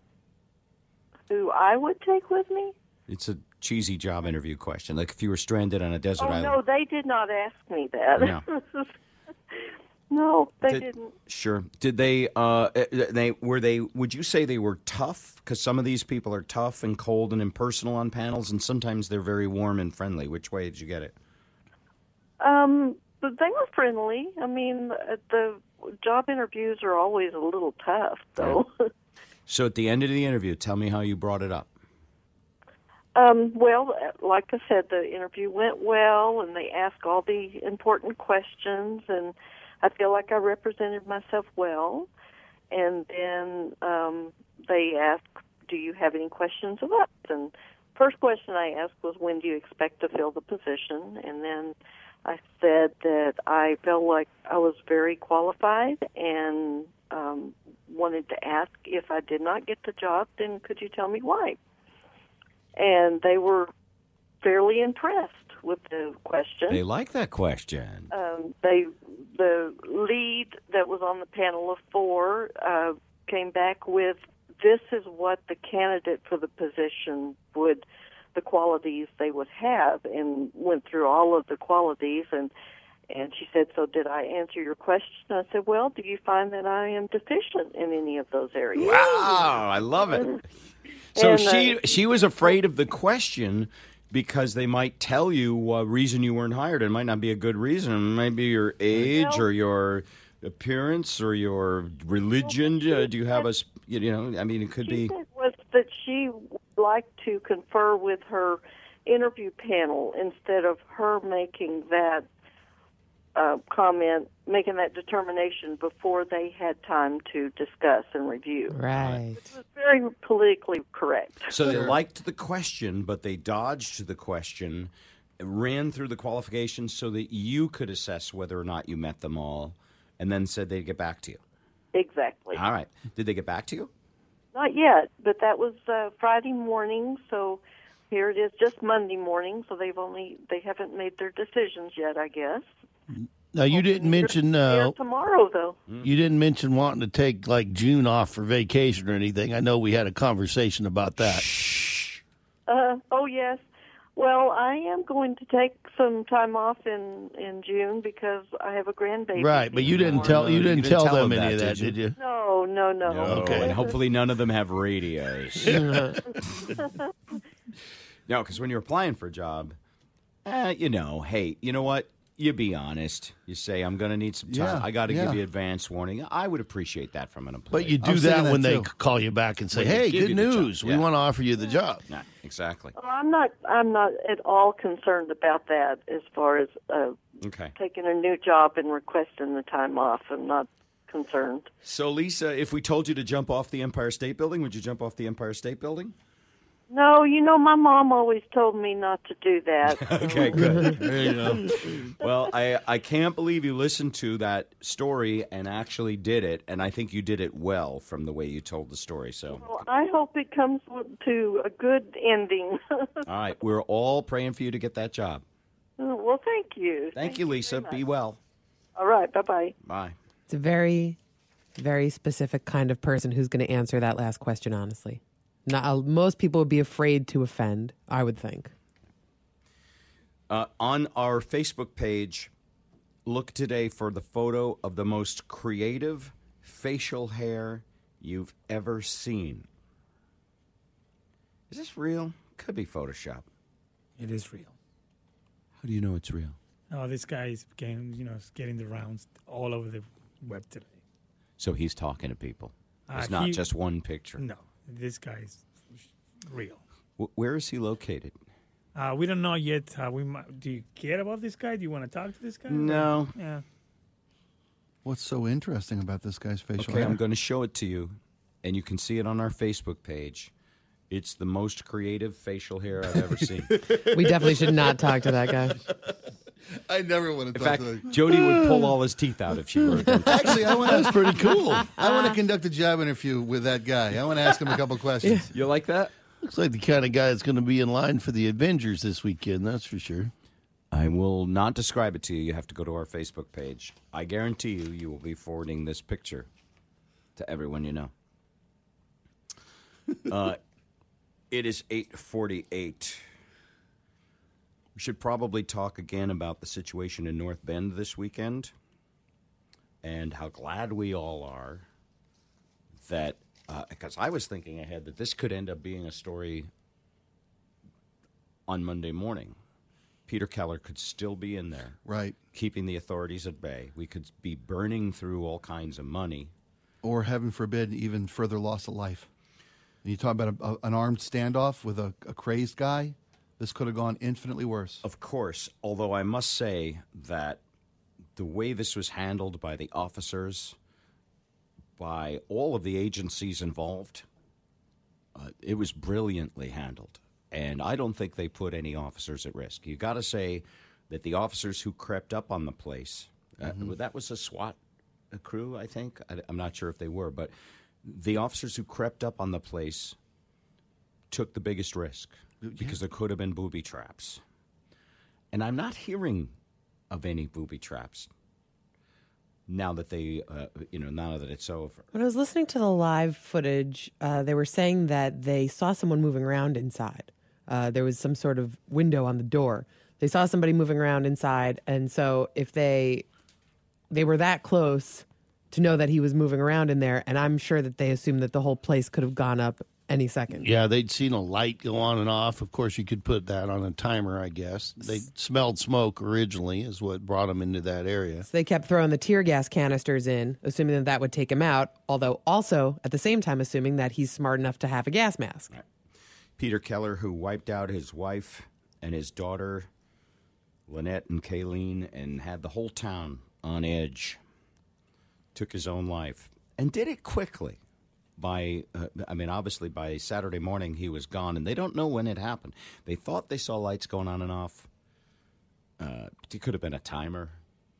S7: Who I would take with me?
S11: It's a cheesy job interview question. Like if you were stranded on a desert
S7: Oh
S11: island.
S7: no, they did not ask me that.
S11: No.
S7: No, they
S11: Did-
S7: didn't.
S11: Sure. Did they? Uh, they were they? Would you say they were tough? Because some of these people are tough and cold and impersonal on panels, and sometimes they're very warm and friendly. Which way did you get it?
S7: Um, but they were friendly. I mean, uh, the job interviews are always a little tough, though.
S11: So at the end of the interview, tell me how you brought it up.
S7: um, well, like I said, the interview went well, and they asked all the important questions, and I feel like I represented myself well. And then um, they asked, "Do you have any questions of us?" And first question I asked was, "When do you expect to fill the position?" And then I said that I felt like I was very qualified and um, wanted to ask if I did not get the job, then could you tell me why? And they were fairly impressed with the question.
S11: They like that question.
S7: Um, they, the lead that was on the panel of four uh, came back with, this is what the candidate for the position would, the qualities they would have, and went through all of the qualities. And and she said, so did I answer your question? I said, well, do you find that I am deficient in any of those areas?
S11: Wow, I love it. So
S7: And, uh,
S11: she she was afraid of the question because they might tell you a reason you weren't hired. It might not be a good reason. It might be your age or your appearance or your religion. Uh, do you have a s- you know? I mean, it could be.
S7: It was that she would like to confer with her interview panel instead of her making that uh, comment, making that determination before they had time to discuss and review.
S13: Right.
S7: It was very politically correct.
S11: So they liked the question, but they dodged the question, ran through the qualifications so that you could assess whether or not you met them all, and then said they'd get back to you.
S7: Exactly.
S11: All right. Did they get back to you?
S7: Not yet, but that was uh, Friday morning, so here it is just Monday morning, so they've only, they haven't made their decisions yet, I guess.
S12: Now, you didn't mention
S7: Here
S12: uh,
S7: tomorrow, though.
S12: you didn't mention wanting to take like June off for vacation or anything. I know we had a conversation about that.
S7: Uh, oh, yes. Well, I am going to take some time off in, in June because I have a grandbaby.
S12: Right, but you didn't tell you didn't, tell, them any of that, did you?
S7: No, no, no.
S11: Okay, and hopefully none of them have radios. No, because when you're applying for a job, eh, you know, hey, you know what? You be honest. You say, I'm going to need some time.
S12: Yeah,
S11: I got to
S12: yeah.
S11: give you advance warning. I would appreciate that from an employee.
S12: But you do that when they call you back and say,
S11: When they
S12: "Hey,
S11: give
S12: good
S11: you the job.
S12: news. We
S11: Yeah.
S12: want to offer you the job."
S11: Yeah, exactly.
S7: Well, I'm not. I'm not at all concerned about that as far as uh,
S11: Okay.
S7: taking a new job and requesting the time off. I'm not concerned.
S11: So, Lisa, if we told you to jump off the Empire State Building, would you jump off the Empire State Building?
S7: No, you know, my mom always told me not to do that.
S11: Okay, good. There you go. Well, I, I can't believe you listened to that story and actually did it, and I think you did it well from the way you told the story. So,
S7: Well, I hope it comes to a good ending.
S11: all right, we're all praying for you to get that job.
S7: Well, thank you.
S11: Thank, you, Lisa. Be well.
S7: All right, bye-bye.
S11: Bye.
S13: It's a very, very specific kind of person who's going to answer that last question honestly. Not, uh, most people would be afraid to offend, I would think.
S11: Uh, on our Facebook page, look today for the photo of the most creative facial hair you've ever seen. Is this real? Could be Photoshop.
S1: It is real.
S11: How do you know it's real?
S1: Oh, this guy is getting, you know, is getting the rounds all over the web today.
S11: So he's talking to people. It's
S1: Uh,
S11: not
S1: he-
S11: just one picture.
S1: No, this guy is real.
S11: W- where is he located?
S1: Uh, we don't know yet. Uh, we might, do you care about this guy? Do you want to talk to this guy?
S11: No.
S1: Yeah.
S15: What's so interesting about this guy's facial
S11: Okay,
S15: hair?
S11: I'm going to show it to you, and you can see it on our Facebook page. It's the most creative facial hair I've ever seen.
S13: We definitely should not talk to that guy.
S15: I never want to
S11: In
S15: talk
S11: fact,
S15: to that.
S11: Jody would pull all his teeth out if she were.
S15: Actually, I want
S12: That's pretty cool.
S15: I want to conduct a job interview with that guy. I want to ask him a couple questions.
S11: You like that?
S12: Looks like the kind of guy that's going to be in line for the Avengers this weekend. That's for sure.
S11: I will not describe it to you. You have to go to our Facebook page. I guarantee you, you will be forwarding this picture to everyone you know. Uh, it is eight forty-eight. We should probably talk again about the situation in North Bend this weekend and how glad we all are that, because uh, I was thinking ahead that this could end up being a story on Monday morning. Peter Keller could still be in there.
S15: Right.
S11: Keeping the authorities at bay. We could be burning through all kinds of money.
S15: Or, heaven forbid, even further loss of life. And you talk about a, a, an armed standoff with a, a crazed guy. This could have gone infinitely worse.
S11: Of course, although I must say that the way this was handled by the officers, by all of the agencies involved, uh, it was brilliantly handled. And I don't think they put any officers at risk. You got to say that the officers who crept up on the place,
S15: Mm-hmm.
S11: uh, that was a SWAT crew, I think. I, I'm not sure if they were, but the officers who crept up on the place took the biggest risk. Because there could have been booby traps. And I'm not hearing of any booby traps now that they, uh, you know, now that it's over.
S13: When I was listening to the live footage, uh, they were saying that they saw someone moving around inside. Uh, there was some sort of window on the door. They saw somebody moving around inside, and so if they they were that close to know that he was moving around in there, and I'm sure that they assumed that the whole place could have gone up any second.
S12: Yeah, they'd seen a light go on and off. Of course, you could put that on a timer, I guess. They smelled smoke originally is what brought them into that area.
S13: So they kept throwing the tear gas canisters in, assuming that that would take him out, although also at the same time assuming that he's smart enough to have a gas mask.
S11: Right. Peter Keller, who wiped out his wife and his daughter, Lynette and Kayleen, and had the whole town on edge, took his own life, and did it quickly. By, uh, I mean, obviously by Saturday morning he was gone, and they don't know when it happened. They thought they saw lights going on and off. Uh, it could have been a timer.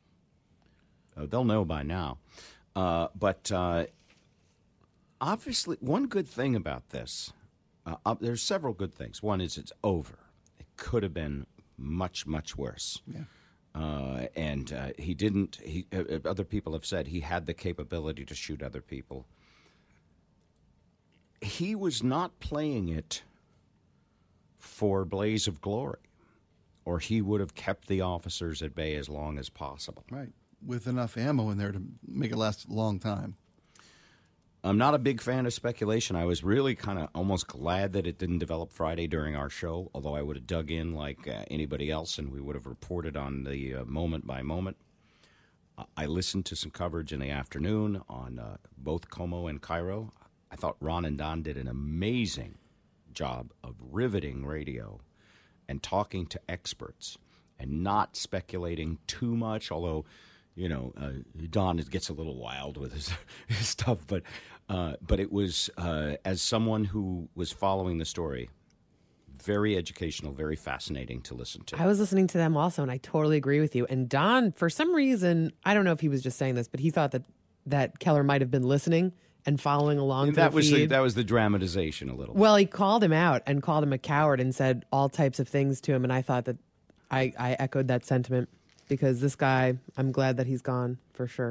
S11: Uh, they'll know by now. Uh, but uh, obviously, one good thing about this, uh, uh, there's several good things. One is it's over. It could have been much, much worse.
S15: Yeah.
S11: Uh, and uh, he didn't, he, uh, other people have said he had the capability to shoot other people. He was not playing it for Blaze of Glory, or he would have kept the officers at bay as long as possible.
S15: Right, with enough ammo in there to make it last a long time.
S11: I'm not a big fan of speculation. I was really kind of almost glad that it didn't develop Friday during our show, although I would have dug in like uh, anybody else, and we would have reported on the uh, moment by moment. Uh, I listened to some coverage in the afternoon on uh, both Como and Cairo. I thought Ron and Don did an amazing job of riveting radio and talking to experts and not speculating too much, although, you know, uh, Don gets a little wild with his, his stuff. But uh, but it was, uh, as someone who was following the story, very educational, very fascinating to listen to.
S13: I was listening to them also, and I totally agree with you. And Don, for some reason, I don't know if he was just saying this, but he thought that, that Keller might have been listening and following along.
S11: And that was the, that was the dramatization a little.
S13: Well, he called him out and called him a coward and said all types of things to him, and I thought that I, I echoed that sentiment because this guy, I'm glad that he's gone for sure.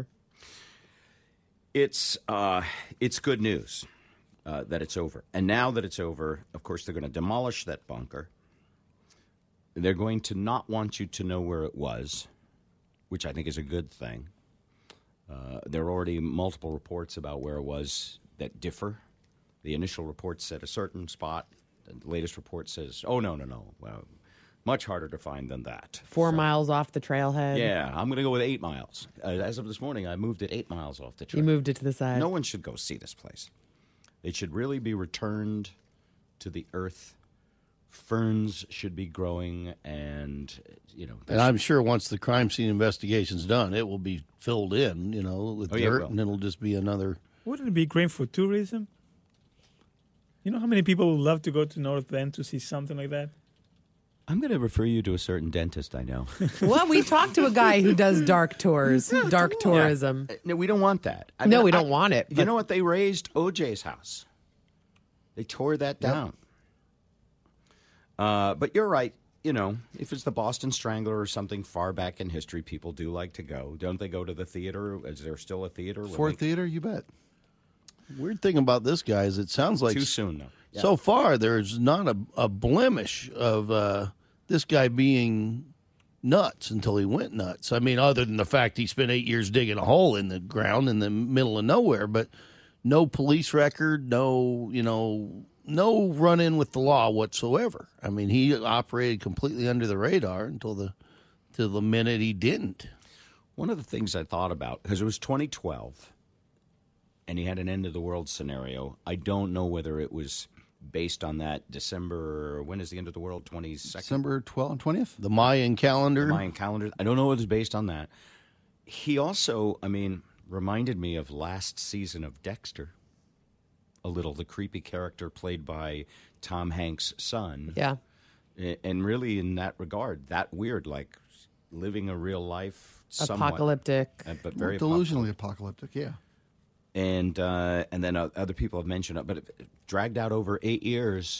S11: It's uh, it's good news uh, that it's over, and now that it's over, of course, they're going to demolish that bunker. They're going to not want you to know where it was, which I think is a good thing. Uh, there are already multiple reports about where it was that differ. The initial report said a certain spot. The latest report says, oh, no, no, no. Well, much harder to find than that.
S13: Four so, miles off the trailhead.
S11: Yeah, I'm going to go with eight miles. Uh, as of this morning, I moved it eight miles off the trail.
S13: You moved it to the side.
S11: No one should go see this place. It should really be returned to the earth. Ferns should be growing, and, you know.
S12: And I'm sure once the crime scene investigation's done, it will be filled in, you know, with
S11: oh, yeah,
S12: dirt,
S11: it
S12: and it'll just be another.
S1: Wouldn't it be great for tourism? You know how many people would love to go to North Bend to see something like that?
S11: I'm going to refer you to a certain dentist I know.
S13: Well, we talked to a guy who does dark tours, dark tourism.
S11: Yeah. No, we don't want that. I
S13: no,
S11: mean,
S13: we don't
S11: I,
S13: want it.
S11: You know what? They razed O J's house. They tore that down. Yep. Uh, but you're right. You know, if it's the Boston Strangler or something far back in history, people do like to go. Don't they go to the theater? Is there still a theater?
S15: For
S11: they...
S15: theater, you bet.
S12: Weird thing about this guy is it sounds like
S11: too soon, though.
S12: Yeah. So far, there's not a, a blemish of uh, this guy being nuts until he went nuts. I mean, other than the fact he spent eight years digging a hole in the ground in the middle of nowhere, but no police record, no, you know, no run-in with the law whatsoever. I mean, he operated completely under the radar until the, till the minute he didn't.
S11: One of the things I thought about, because it was twenty twelve, and he had an end-of-the-world scenario. I don't know whether it was based on that December, when is the end of the world, twenty-second?
S15: December twelfth, twentieth?
S12: The Mayan calendar.
S11: The Mayan calendar. I don't know if it was based on that. He also, I mean, reminded me of last season of Dexter a little, the creepy character played by Tom Hanks' son.
S13: Yeah.
S11: And really, in that regard, that weird, like living a real life, somewhat,
S13: apocalyptic,
S11: uh, but very
S15: well, delusionally apocalyptic. Yeah.
S11: And uh, and then uh, other people have mentioned it, but it dragged out over eight years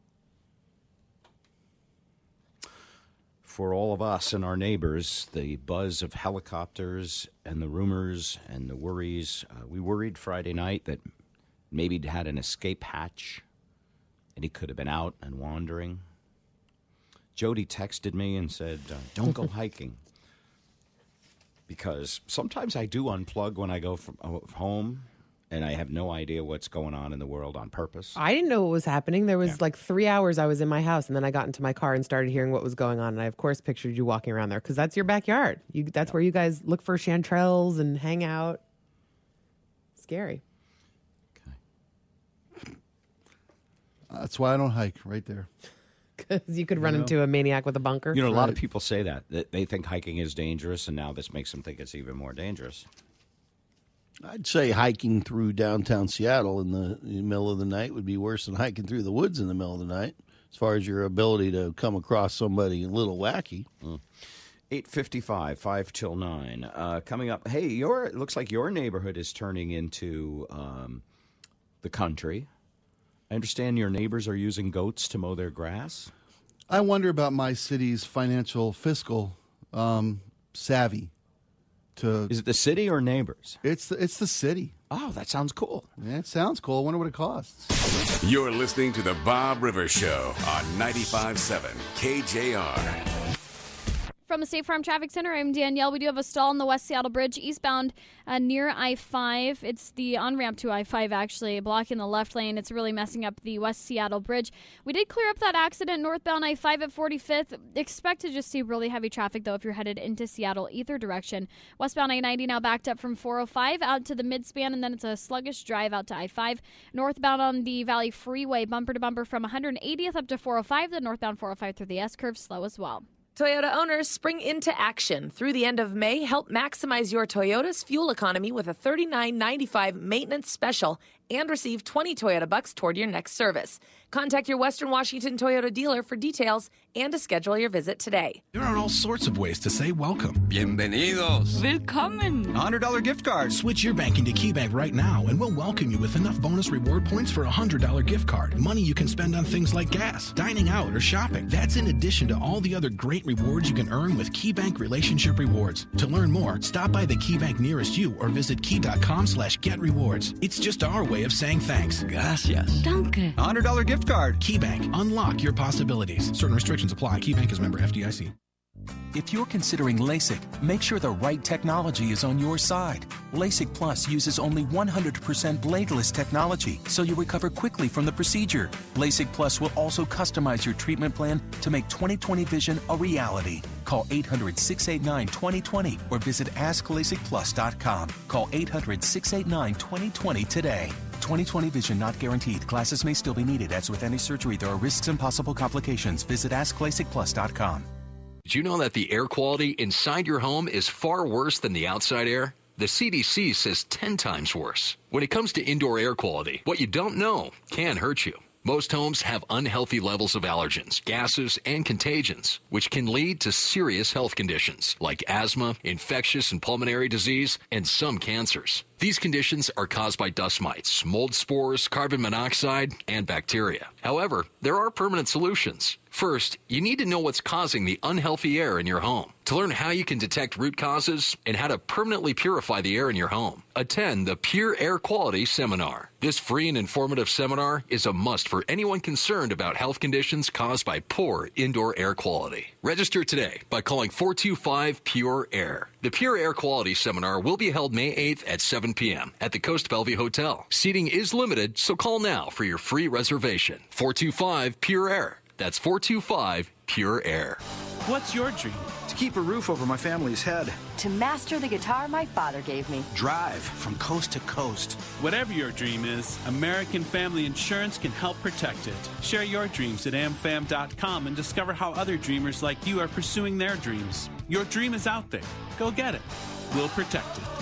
S11: for all of us and our neighbors. The buzz of helicopters and the rumors and the worries. Uh, we worried Friday night that maybe he'd had an escape hatch and he could have been out and wandering. Jody texted me and said, uh, don't go hiking. Because sometimes I do unplug when I go from uh, home, and I have no idea what's going on in the world on purpose.
S13: I didn't know what was happening. There was
S11: Yeah.
S13: like three hours I was in my house, and then I got into my car and started hearing what was going on. And I, of course, pictured you walking around there because that's your backyard. You, that's where you guys look for chanterelles and hang out. Scary.
S15: That's why I don't hike right there.
S13: Because you could run
S11: You know?
S13: into a maniac with a bunker.
S11: You know, a lot of
S15: Right.
S11: people say that, that they think hiking is dangerous, and now this makes them think it's even more dangerous.
S12: I'd say hiking through downtown Seattle in the, in the middle of the night would be worse than hiking through the woods in the middle of the night, as far as your ability to come across somebody a little wacky.
S11: Mm. eight fifty-five, five till nine. Uh, coming up, hey, your it looks like your neighborhood is turning into um, the country. I understand your neighbors are using goats to mow their grass.
S15: I wonder about my city's financial, fiscal um, savvy. to.
S11: Is it the city or neighbors?
S15: It's the, it's the city.
S11: Oh, that sounds cool.
S15: Yeah, it sounds cool. I wonder what it costs.
S20: You're listening to the Bob Rivers Show on ninety-five point seven K J R.
S3: From the State Farm Traffic Center, I'm Danielle. We do have a stall on the West Seattle Bridge eastbound uh, near I five. It's the on-ramp to I five, actually, blocking the left lane. It's really messing up the West Seattle Bridge. We did clear up that accident northbound I five at forty-fifth. Expect to just see really heavy traffic, though, if you're headed into Seattle, either direction. Westbound I ninety now backed up from four oh five out to the midspan, and then it's a sluggish drive out to I five. Northbound on the Valley Freeway, bumper to bumper from one eightieth up to four oh five. The northbound four oh five through the S-curve, slow as well.
S6: Toyota owners, spring into action. Through the end of May, help maximize your Toyota's fuel economy with a thirty-nine ninety-five maintenance special and receive twenty Toyota bucks toward your next service. Contact your Western Washington Toyota dealer for details and to schedule your visit today.
S2: There are all sorts of ways to say welcome.
S9: Bienvenidos. Willkommen.
S2: one hundred dollars gift card. Switch your banking to KeyBank right now, and we'll welcome you with enough bonus reward points for a one hundred dollars gift card. Money you can spend on things like gas, dining out, or shopping. That's in addition to all the other great rewards you can earn with KeyBank Relationship Rewards. To learn more, stop by the KeyBank nearest you or visit key.com slash get rewards. It's just our way of saying thanks.
S9: Gracias.
S2: Danke. one hundred dollars gift card. KeyBank. Unlock your possibilities. Certain restrictions apply. KeyBank is member F D I C.
S10: If you're considering LASIK, make sure the right technology is on your side. LASIK Plus uses only one hundred percent bladeless technology, so you recover quickly from the procedure. LASIK Plus will also customize your treatment plan to make twenty twenty vision a reality. Call eight hundred, six eight nine, two oh two oh or visit ask lasik plus dot com. Call eight hundred, six eight nine, two oh two oh today. twenty twenty vision not guaranteed. Glasses may still be needed. As with any surgery, there are risks and possible complications. Visit ask lasik plus dot com.
S14: Did you know that the air quality inside your home is far worse than the outside air? The C D C says ten times worse. When it comes to indoor air quality, what you don't know can hurt you. Most homes have unhealthy levels of allergens, gases, and contagions, which can lead to serious health conditions like asthma, infectious and pulmonary disease, and some cancers. These conditions are caused by dust mites, mold spores, carbon monoxide, and bacteria. However, there are permanent solutions. First, you need to know what's causing the unhealthy air in your home. To learn how you can detect root causes and how to permanently purify the air in your home, attend the Pure Air Quality Seminar. This free and informative seminar is a must for anyone concerned about health conditions caused by poor indoor air quality. Register today by calling four two five, PURE AIR. The Pure Air Quality Seminar will be held May eighth at seven p.m. at the Coast Bellevue Hotel. Seating is limited, so call now for your free reservation. four two five, PURE AIR. That's four two five, PURE AIR.
S28: What's your dream? To keep a roof over my family's head.
S16: To master the guitar my father gave me.
S28: Drive from coast to coast. Whatever your dream is, American Family Insurance can help protect it. Share your dreams at am fam dot com and discover how other dreamers like you are pursuing their dreams. Your dream is out there. Go get it. We'll protect it.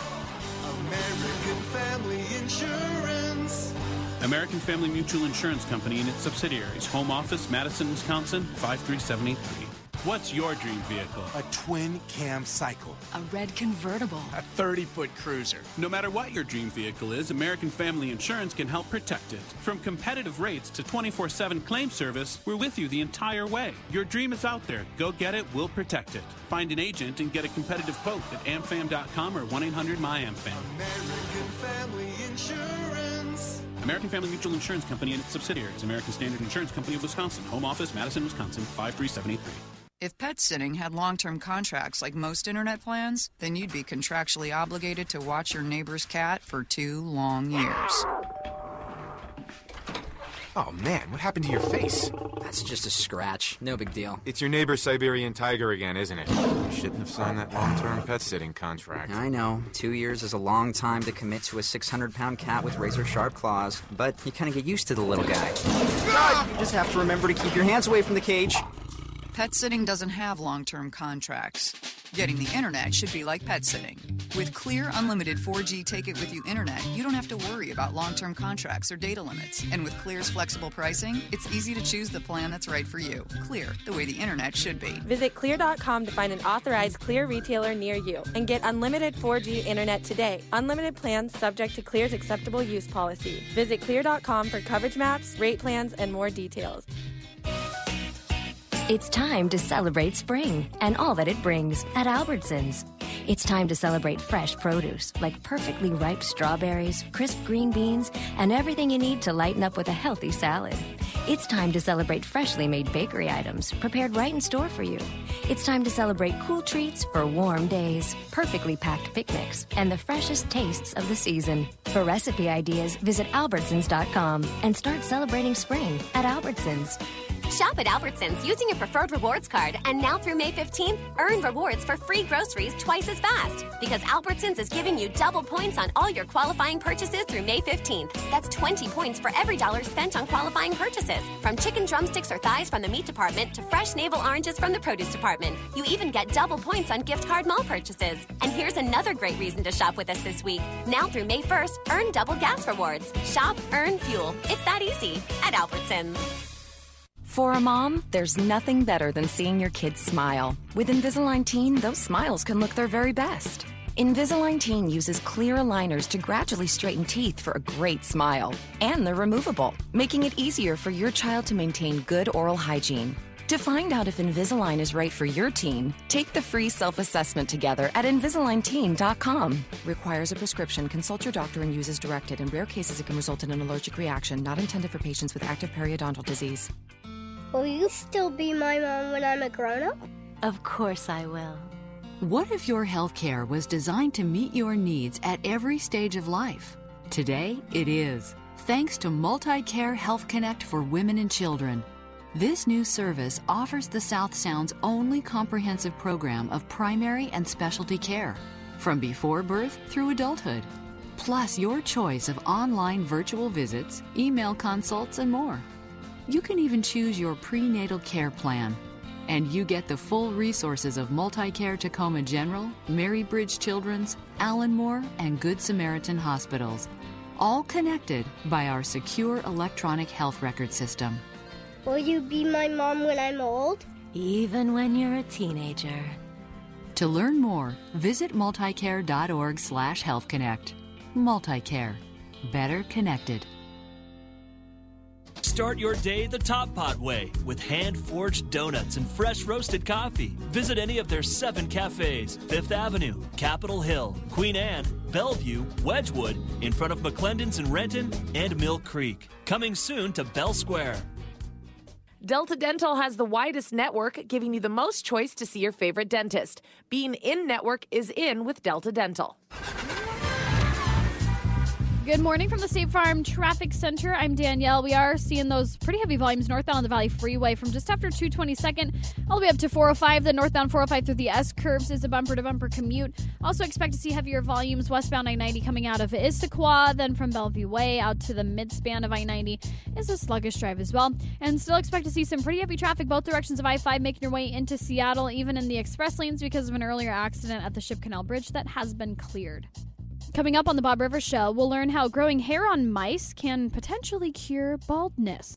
S17: American Family Insurance.
S28: American Family Mutual Insurance Company and its subsidiaries. Home office, Madison, Wisconsin, five three seven eight three. What's your dream vehicle?
S17: A twin-cam cycle.
S16: A red convertible.
S17: A thirty-foot cruiser.
S28: No matter what your dream vehicle is, American Family Insurance can help protect it. From competitive rates to twenty-four seven claim service, we're with you the entire way. Your dream is out there. Go get it. We'll protect it. Find an agent and get a competitive quote at am fam dot com or one eight hundred my am fam.
S17: American Family Insurance.
S28: American Family Mutual Insurance Company and its subsidiaries. American Standard Insurance Company of Wisconsin. Home office, Madison, Wisconsin, five three seven eight three.
S18: If pet sitting had long-term contracts like most internet plans, then you'd be contractually obligated to watch your neighbor's cat for two long years.
S19: Oh, man, what happened to your face?
S21: That's just a scratch. No big deal.
S19: It's your neighbor's Siberian tiger again, isn't it? You shouldn't have signed that long-term pet-sitting contract.
S21: I know. Two years is a long time to commit to a six hundred pound cat with razor-sharp claws, but you kind of get used to the little guy. You just have to remember to keep your hands away from the cage.
S18: Pet sitting doesn't have long-term contracts. Getting the internet should be like pet sitting. With Clear Unlimited four G Take-It-With-You internet, you don't have to worry about long-term contracts or data limits. And with Clear's flexible pricing, it's easy to choose the plan that's right for you. Clear, the way the internet should be.
S23: Visit clear dot com to find an authorized Clear retailer near you and get unlimited four G internet today. Unlimited plans subject to Clear's acceptable use policy. Visit clear dot com for coverage maps, rate plans, and more details.
S22: It's time to celebrate spring and all that it brings at Albertsons.
S4: It's time to celebrate fresh produce, like perfectly ripe strawberries, crisp green beans, and everything you need to lighten up with a healthy salad. It's time to celebrate freshly made bakery items, prepared right in store for you. It's time to celebrate cool treats for warm days, perfectly packed picnics, and the freshest tastes of the season. For recipe ideas, visit Albertsons dot com and start celebrating spring at Albertsons.
S5: Shop at Albertsons using your preferred rewards card, and now through May fifteenth, earn rewards for free groceries twice as fast. Because Albertsons is giving you double points on all your qualifying purchases through May fifteenth. That's twenty points for every dollar spent on qualifying purchases. From chicken drumsticks or thighs from the meat department to fresh navel oranges from the produce department. You even get double points on gift card mall purchases. And here's another great reason to shop with us this week. Now through May first, earn double gas rewards. Shop, earn fuel. It's that easy at Albertsons.
S18: For a mom, there's nothing better than seeing your kids smile. With Invisalign Teen, those smiles can look their very best. Invisalign Teen uses clear aligners to gradually straighten teeth for a great smile. And they're removable, making it easier for your child to maintain good oral hygiene. To find out if Invisalign is right for your teen, take the free self-assessment together at Invisalign Teen dot com. Requires a prescription. Consult your doctor and use as directed. In rare cases, it can result in an allergic reaction, not intended for patients with active periodontal disease.
S7: Will you still be my mom when I'm a grown-up?
S8: Of course I will.
S24: What if your health care was designed to meet your needs at every stage of life? Today, it is, thanks to MultiCare Health Connect for women and children. This new service offers the South Sound's only comprehensive program of primary and specialty care, from before birth through adulthood, plus your choice of online virtual visits, email consults, and more. You can even choose your prenatal care plan. And you get the full resources of MultiCare Tacoma General, Mary Bridge Children's, Allen Moore, and Good Samaritan hospitals, all connected by our secure electronic health record system.
S7: Will you be my mom when I'm old?
S8: Even when you're a teenager.
S24: To learn more, visit multicare.org slash healthconnect. MultiCare. Better connected.
S25: Start your day the Top Pot way with hand-forged donuts and fresh roasted coffee. Visit any of their seven cafes: Fifth Avenue, Capitol Hill, Queen Anne, Bellevue, Wedgwood, in front of McClendon's in Renton, and Mill Creek. Coming soon to Bell Square.
S6: Delta Dental has the widest network, giving you the most choice to see your favorite dentist. Being in-network is in with Delta Dental.
S3: Good morning from the State Farm Traffic Center. I'm Danielle. We are seeing those pretty heavy volumes northbound on the Valley Freeway from just after two twenty-second all the way up to four oh five. The northbound four oh five through the S-curves is a bumper-to-bumper commute. Also expect to see heavier volumes westbound I ninety coming out of Issaquah. Then from Bellevue Way out to the mid-span of I ninety is a sluggish drive as well. And still expect to see some pretty heavy traffic both directions of I five making your way into Seattle, even in the express lanes because of an earlier accident at the Ship Canal Bridge that has been cleared. Coming up on the Bob Rivers Show, we'll learn how growing hair on mice can potentially cure baldness.